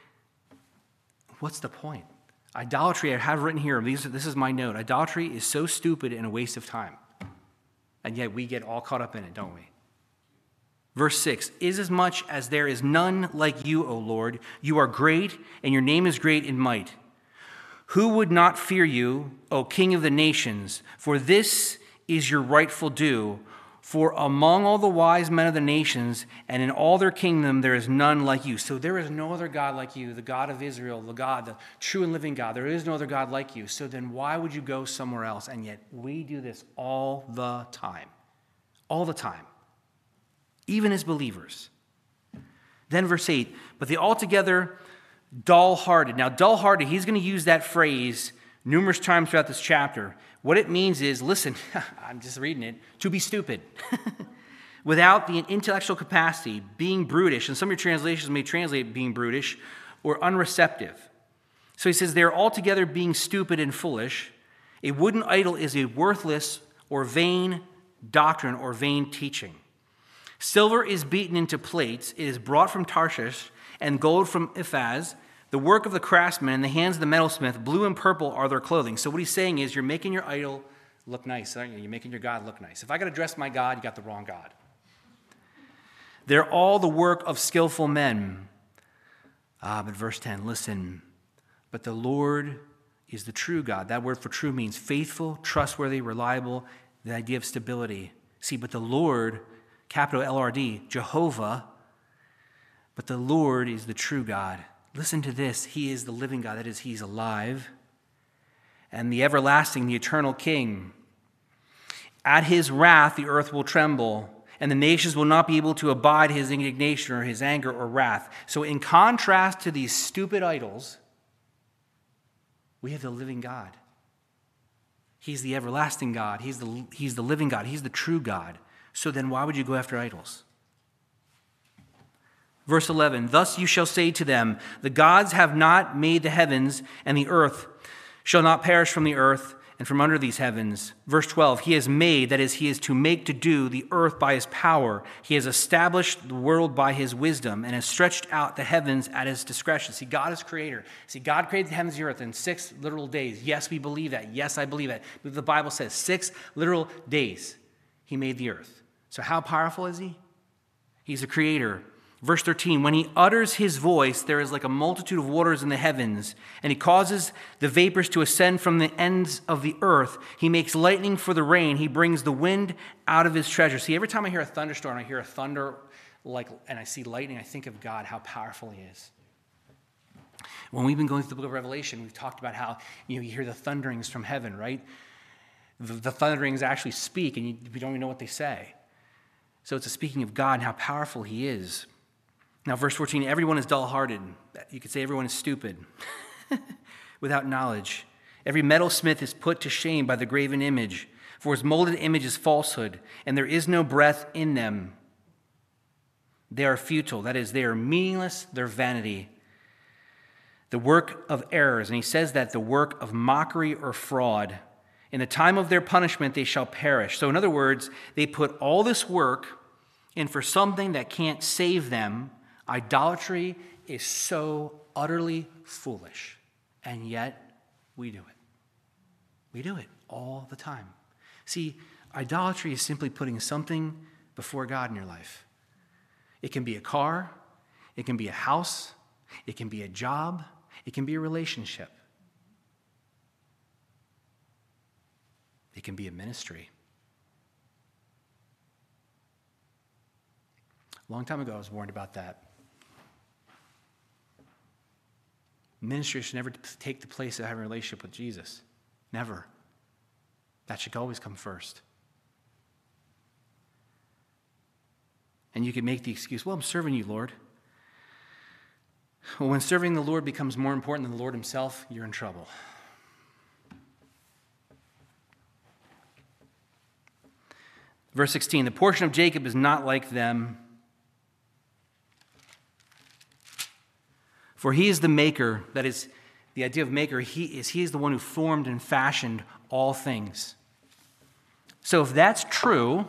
what's the point? Idolatry, I have written here, these, this is my note. Idolatry is so stupid and a waste of time. And yet we get all caught up in it, don't we? Verse six, is as much as there is none like you, O Lord. You are great, and your name is great in might. Who would not fear you, O King of the nations? For this is your rightful due. For among all the wise men of the nations and in all their kingdom, there is none like you. So there is no other God like you, the God of Israel, the God, the true and living God. There is no other God like you. So then why would you go somewhere else? And yet we do this all the time. All the time. Even as believers. Then verse eight, but the altogether dull-hearted. Now dull-hearted, he's going to use that phrase numerous times throughout this chapter. What it means is, listen, I'm just reading it, to be stupid. Without the intellectual capacity, being brutish, and some of your translations may translate being brutish, or unreceptive. So he says they're altogether being stupid and foolish. A wooden idol is a worthless or vain doctrine or vain teaching. Silver is beaten into plates. It is brought from Tarshish, and gold from Uphaz. The work of the craftsman in the hands of the metalsmith, blue and purple are their clothing. So what he's saying is you're making your idol look nice, aren't you? You're making your God look nice. If I got to dress my God, you got the wrong God. They're all the work of skillful men. Ah, but verse ten, listen. But the Lord is the true God. That word for true means faithful, trustworthy, reliable, the idea of stability. See, but the Lord, capital L R D, Jehovah, but the Lord is the true God. Listen to this. He is the living God. That is, he's alive. And the everlasting, the eternal King. At his wrath, the earth will tremble, and the nations will not be able to abide his indignation or his anger or wrath. So in contrast to these stupid idols, we have the living God. He's the everlasting God. He's the, he's the living God. He's the true God. So then why would you go after idols? Verse eleven, thus you shall say to them, the gods have not made the heavens, and the earth shall not perish from the earth and from under these heavens. Verse twelve, he has made, that is, he is to make to do the earth by his power. He has established the world by his wisdom and has stretched out the heavens at his discretion. See, God is creator. See, God created the heavens and the earth in six literal days. Yes, we believe that. Yes, I believe that. But the Bible says six literal days he made the earth. So how powerful is he? He's a creator. Verse thirteen, when he utters his voice, there is like a multitude of waters in the heavens, and he causes the vapors to ascend from the ends of the earth. He makes lightning for the rain. He brings the wind out of his treasure. See, every time I hear a thunderstorm, I hear a thunder, like, and I see lightning, I think of God, how powerful he is. When we've been going through the book of Revelation, we've talked about how, you know, you hear the thunderings from heaven, right? The, the thunderings actually speak, and you, we don't even know what they say. So it's a speaking of God and how powerful he is. Now, verse fourteen, everyone is dull-hearted. You could say everyone is stupid, without knowledge. Every metalsmith is put to shame by the graven image, for his molded image is falsehood, and there is no breath in them. They are futile, that is, they are meaningless, they're vanity. The work of errors, and he says that the work of mockery or fraud. In the time of their punishment, they shall perish. So in other words, they put all this work in for something that can't save them. Idolatry is so utterly foolish, and yet we do it. We do it all the time. See, idolatry is simply putting something before God in your life. It can be a car. It can be a house. It can be a job. It can be a relationship. It can be a ministry. A long time ago, I was warned about that. Ministry should never take the place of having a relationship with Jesus. Never. That should always come first. And you can make the excuse, well, I'm serving you, Lord. Well, when serving the Lord becomes more important than the Lord himself, you're in trouble. Verse sixteen, the portion of Jacob is not like them, for he is the maker, that is, the idea of maker, he is, he is the one who formed and fashioned all things. So if that's true,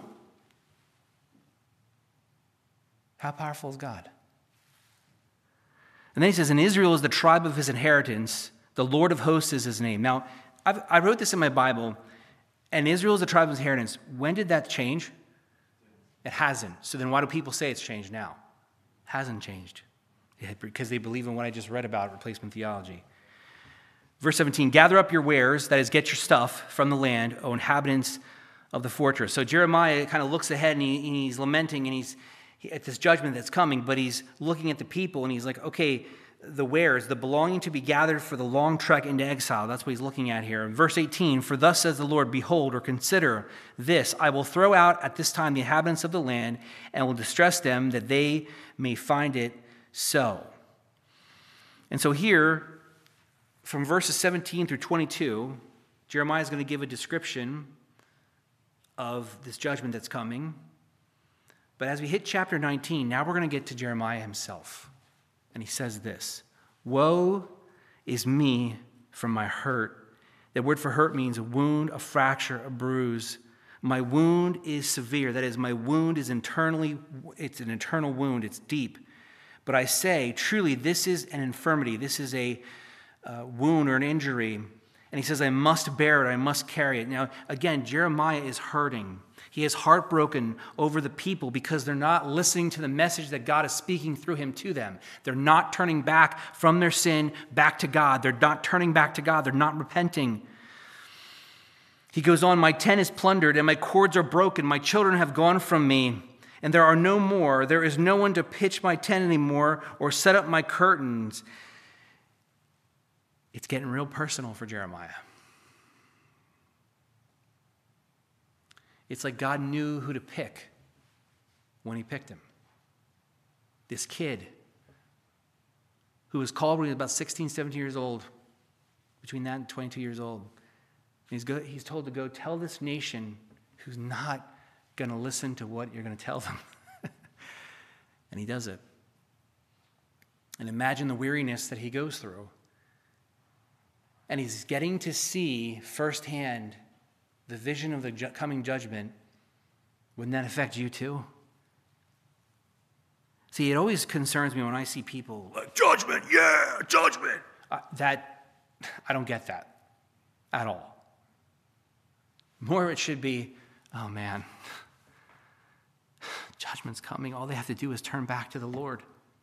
how powerful is God? And then he says, and Israel is the tribe of his inheritance. The Lord of hosts is his name. Now, I've, I wrote this in my Bible, and Israel is the tribe of his inheritance. When did that change? It hasn't. So then why do people say it's changed now? It hasn't changed. It, because they believe in what I just read about, replacement theology. Verse seventeen, gather up your wares, that is, get your stuff from the land, O inhabitants of the fortress. So Jeremiah kind of looks ahead, and, he, and he's lamenting, and he's he, at this judgment that's coming, but he's looking at the people, and he's like, okay, the wares, the belonging to be gathered for the long trek into exile. That's what he's looking at here. In verse eighteen, for thus says the Lord, behold, or consider this, I will throw out at this time the inhabitants of the land, and will distress them, that they may find it so. And so here, from verses seventeen through twenty-two, Jeremiah is going to give a description of this judgment that's coming. But as we hit chapter nineteen, now we're going to get to Jeremiah himself. And he says this, woe is me from my hurt. That word for hurt means a wound, a fracture, a bruise. My wound is severe. That is, my wound is internally, it's an internal wound. It's deep. But I say, truly, this is an infirmity. This is a uh, wound or an injury. And he says, I must bear it. I must carry it. Now, again, Jeremiah is hurting. He is heartbroken over the people because they're not listening to the message that God is speaking through him to them. They're not turning back from their sin back to God. They're not turning back to God. They're not repenting. He goes on, my tent is plundered and my cords are broken. My children have gone from me. And there are no more. There is no one to pitch my tent anymore or set up my curtains. It's getting real personal for Jeremiah. It's like God knew who to pick when he picked him. This kid who was called when he was about sixteen, seventeen years old, between that and twenty-two years old. And he's, go, he's told to go tell this nation who's not going to listen to what you're going to tell them. And he does it. And imagine the weariness that he goes through. And he's getting to see firsthand the vision of the ju- coming judgment. Wouldn't that affect you too? See, it always concerns me when I see people like, judgment, yeah, judgment. Uh, that, I don't get that at all. More it should be, oh man, judgment's coming. All they have to do is turn back to the Lord.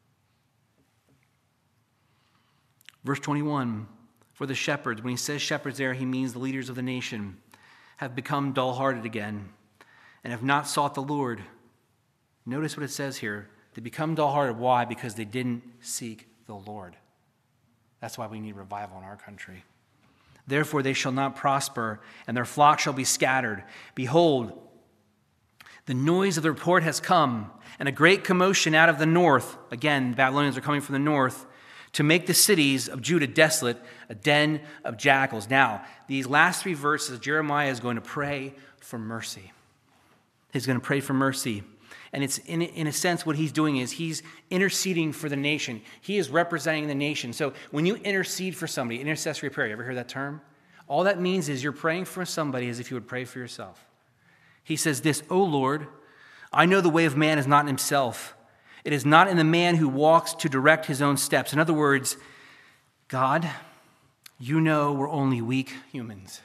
Verse twenty-one, for the shepherds, when he says shepherds there, he means the leaders of the nation, have become dull-hearted again and have not sought the Lord. Notice what it says here. They become dull-hearted. Why? Because they didn't seek the Lord. That's why we need revival in our country. Therefore they shall not prosper, and their flock shall be scattered. Behold, the noise of the report has come, and a great commotion out of the north. Again, Babylonians are coming from the north, to make the cities of Judah desolate, a den of jackals. Now, these last three verses, Jeremiah is going to pray for mercy. He's going to pray for mercy. And it's in, in a sense, what he's doing is he's interceding for the nation. He is representing the nation. So when you intercede for somebody, intercessory prayer, you ever heard that term? All that means is you're praying for somebody as if you would pray for yourself. He says this, O Lord, I know the way of man is not in himself. It is not in the man who walks to direct his own steps. In other words, God, you know we're only weak humans.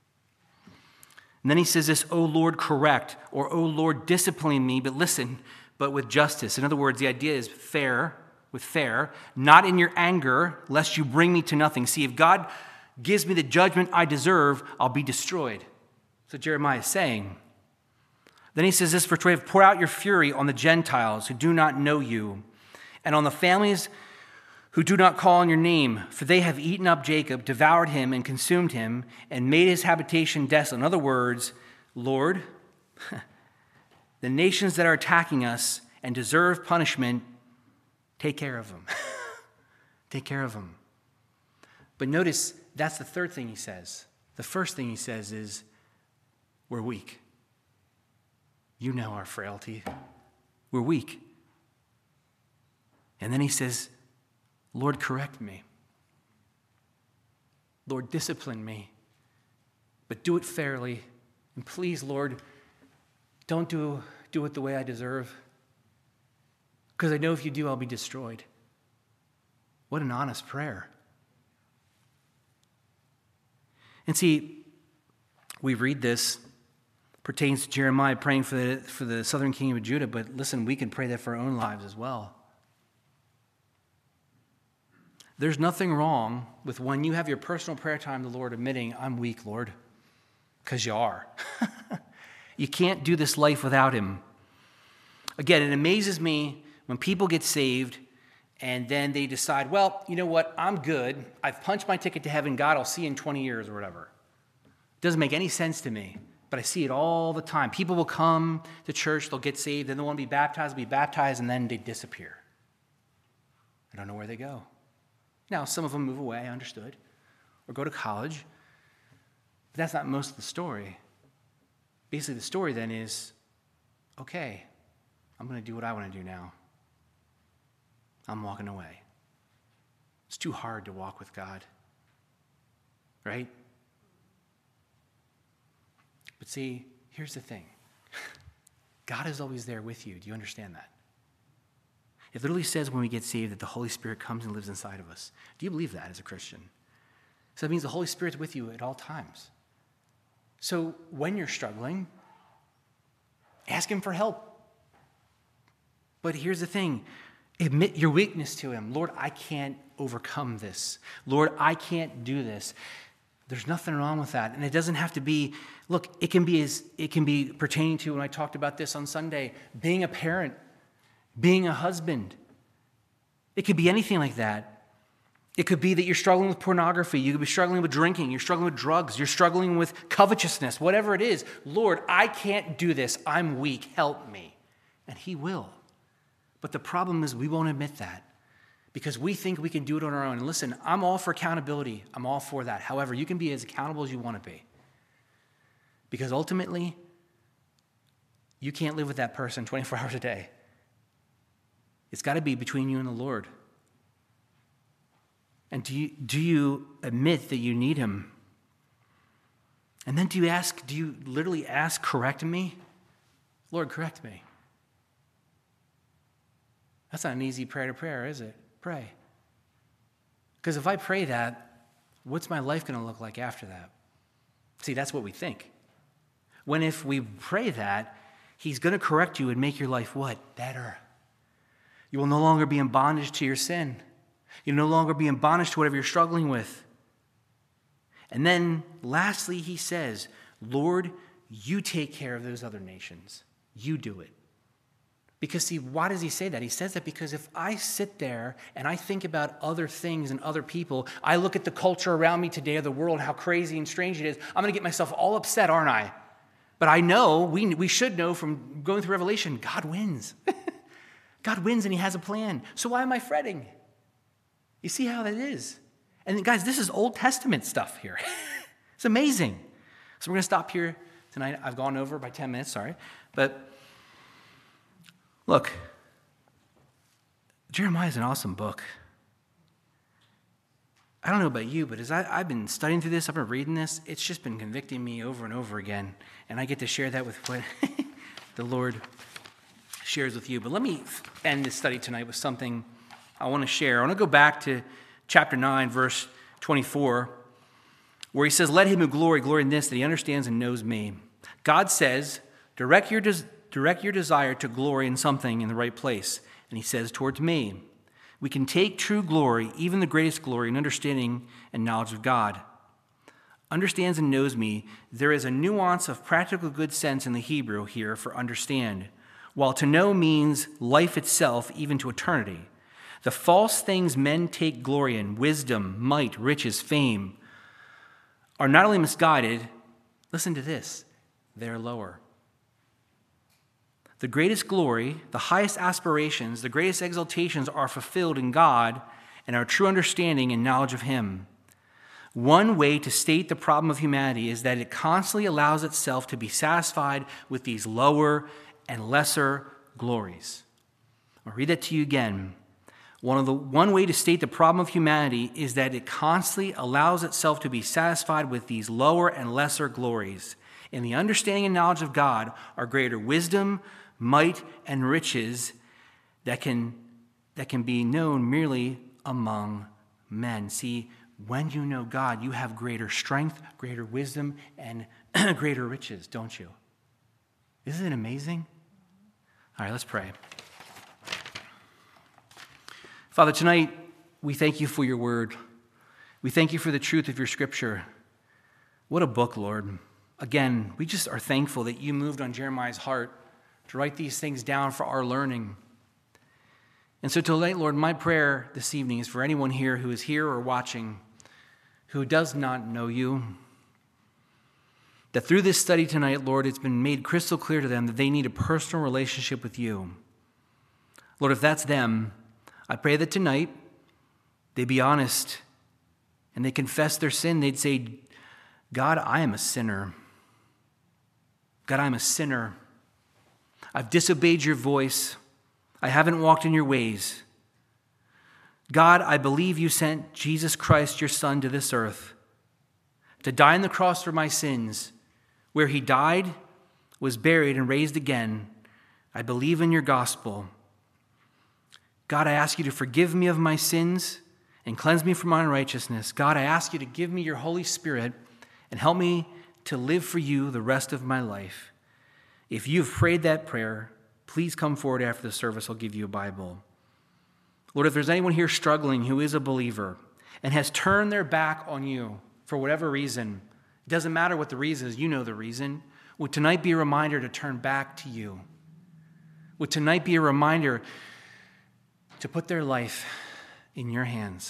And then he says this, O Lord, correct, or O Lord, discipline me. But listen, but with justice. In other words, the idea is fair, with fair, not in your anger, lest you bring me to nothing. See, if God gives me the judgment I deserve, I'll be destroyed. That's what Jeremiah is saying. Then he says this, for to have pour out your fury on the Gentiles who do not know you, and on the families who do not call on your name, for they have eaten up Jacob, devoured him, and consumed him, and made his habitation desolate. In other words, Lord, the nations that are attacking us and deserve punishment, take care of them. Take care of them. But notice, that's the third thing he says. The first thing he says is, we're weak. You know our frailty. We're weak. And then he says, Lord, correct me. Lord, discipline me. But do it fairly. And please, Lord, don't do, do it the way I deserve. Because I know if you do, I'll be destroyed. What an honest prayer. And see, we read this, pertains to Jeremiah praying for the, for the southern kingdom of Judah, but listen, we can pray that for our own lives as well. There's nothing wrong with when you have your personal prayer time to the Lord admitting, I'm weak, Lord, because you are. You can't do this life without him. Again, it amazes me when people get saved and then they decide, well, you know what, I'm good. I've punched my ticket to heaven. God, I'll see you in twenty years or whatever. It doesn't make any sense to me, but I see it all the time. People will come to church, they'll get saved, then they want to be baptized, be baptized, and then they disappear. I don't know where they go. Now, some of them move away, I understood, or go to college, but that's not most of the story. Basically, the story then is, okay, I'm going to do what I want to do now. I'm walking away. It's too hard to walk with God, right? But see, here's the thing. God is always there with you. Do you understand that? It literally says when we get saved that the Holy Spirit comes and lives inside of us. Do you believe that as a Christian? So that means the Holy Spirit's with you at all times. So when you're struggling, ask him for help. But here's the thing. Admit your weakness to him. Lord, I can't overcome this. Lord, I can't do this. There's nothing wrong with that. And it doesn't have to be, look, it can be as it can be pertaining to, when I talked about this on Sunday, being a parent, being a husband. It could be anything like that. It could be that you're struggling with pornography. You could be struggling with drinking. You're struggling with drugs. You're struggling with covetousness. Whatever it is. Lord, I can't do this. I'm weak. Help me. And he will. But the problem is we won't admit that because we think we can do it on our own. And listen, I'm all for accountability. I'm all for that. However, you can be as accountable as you want to be. Because ultimately, you can't live with that person twenty-four hours a day. It's got to be between you and the Lord. And do you, do you admit that you need him? And then do you ask, do you literally ask, correct me? Lord, correct me. That's not an easy prayer to prayer, is it? Pray. Because if I pray that, what's my life going to look like after that? See, that's what we think. When if we pray that, he's going to correct you and make your life what? Better. You will no longer be in bondage to your sin. You'll no longer be in bondage to whatever you're struggling with. And then, lastly, he says, Lord, you take care of those other nations. You do it. Because, see, why does he say that? He says that because if I sit there and I think about other things and other people, I look at the culture around me today of the world, how crazy and strange it is, I'm going to get myself all upset, aren't I? But I know, we, we should know from going through Revelation, God wins. God wins and he has a plan. So why am I fretting? You see how that is? And guys, this is Old Testament stuff here. It's amazing. So we're going to stop here tonight. I've gone over by ten minutes, sorry. But look, Jeremiah is an awesome book. I don't know about you, but as I, I've been studying through this, I've been reading this, it's just been convicting me over and over again. And I get to share that with what the Lord shares with you. But let me end this study tonight with something I want to share. I want to go back to chapter nine, verse twenty-four, where he says, let him who glory, glory in this, that he understands and knows me. God says, direct your, des- direct your desire to glory in something in the right place. And he says, towards me. We can take true glory, even the greatest glory, in understanding and knowledge of God. Understands and knows me, there is a nuance of practical good sense in the Hebrew here for understand, while to know means life itself, even to eternity. The false things men take glory in, wisdom, might, riches, fame, are not only misguided, listen to this, they're lower. The greatest glory, the highest aspirations, the greatest exaltations are fulfilled in God and our true understanding and knowledge of Him. One way to state the problem of humanity is that it constantly allows itself to be satisfied with these lower and lesser glories. I'll read that to you again. One, of the, one way to state the problem of humanity is that it constantly allows itself to be satisfied with these lower and lesser glories. In the understanding and knowledge of God are greater wisdom, might, and riches that can, that can be known merely among men. See, when you know God, you have greater strength, greater wisdom, and greater riches, don't you? Isn't it amazing? All right, let's pray. Father, tonight we thank you for your word. We thank you for the truth of your scripture. What a book, Lord. Again, we just are thankful that you moved on Jeremiah's heart to write these things down for our learning. And so tonight, Lord, my prayer this evening is for anyone here who is here or watching who does not know you, that through this study tonight, Lord, it's been made crystal clear to them that they need a personal relationship with you. Lord, if that's them, I pray that tonight they be honest and they confess their sin. They'd say, God, I am a sinner. God, I'm a sinner. I've disobeyed your voice. I haven't walked in your ways. God, I believe you sent Jesus Christ, your Son, to this earth to die on the cross for my sins, where he died, was buried, and raised again. I believe in your gospel. God, I ask you to forgive me of my sins and cleanse me from my unrighteousness. God, I ask you to give me your Holy Spirit and help me to live for you the rest of my life. If you've prayed that prayer, please come forward after the service. I'll give you a Bible. Lord, if there's anyone here struggling who is a believer and has turned their back on you for whatever reason, it doesn't matter what the reason is, you know the reason. Would tonight be a reminder to turn back to you? Would tonight be a reminder to put their life in your hands?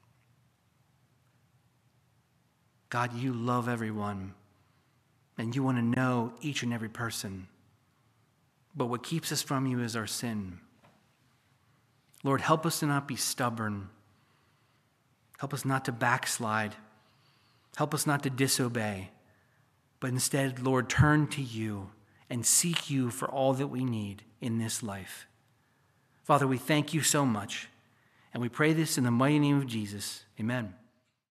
God, you love everyone, and you want to know each and every person. But what keeps us from you is our sin. Lord, help us to not be stubborn. Help us not to backslide. Help us not to disobey. But instead, Lord, turn to you and seek you for all that we need in this life. Father, we thank you so much, and we pray this in the mighty name of Jesus. Amen.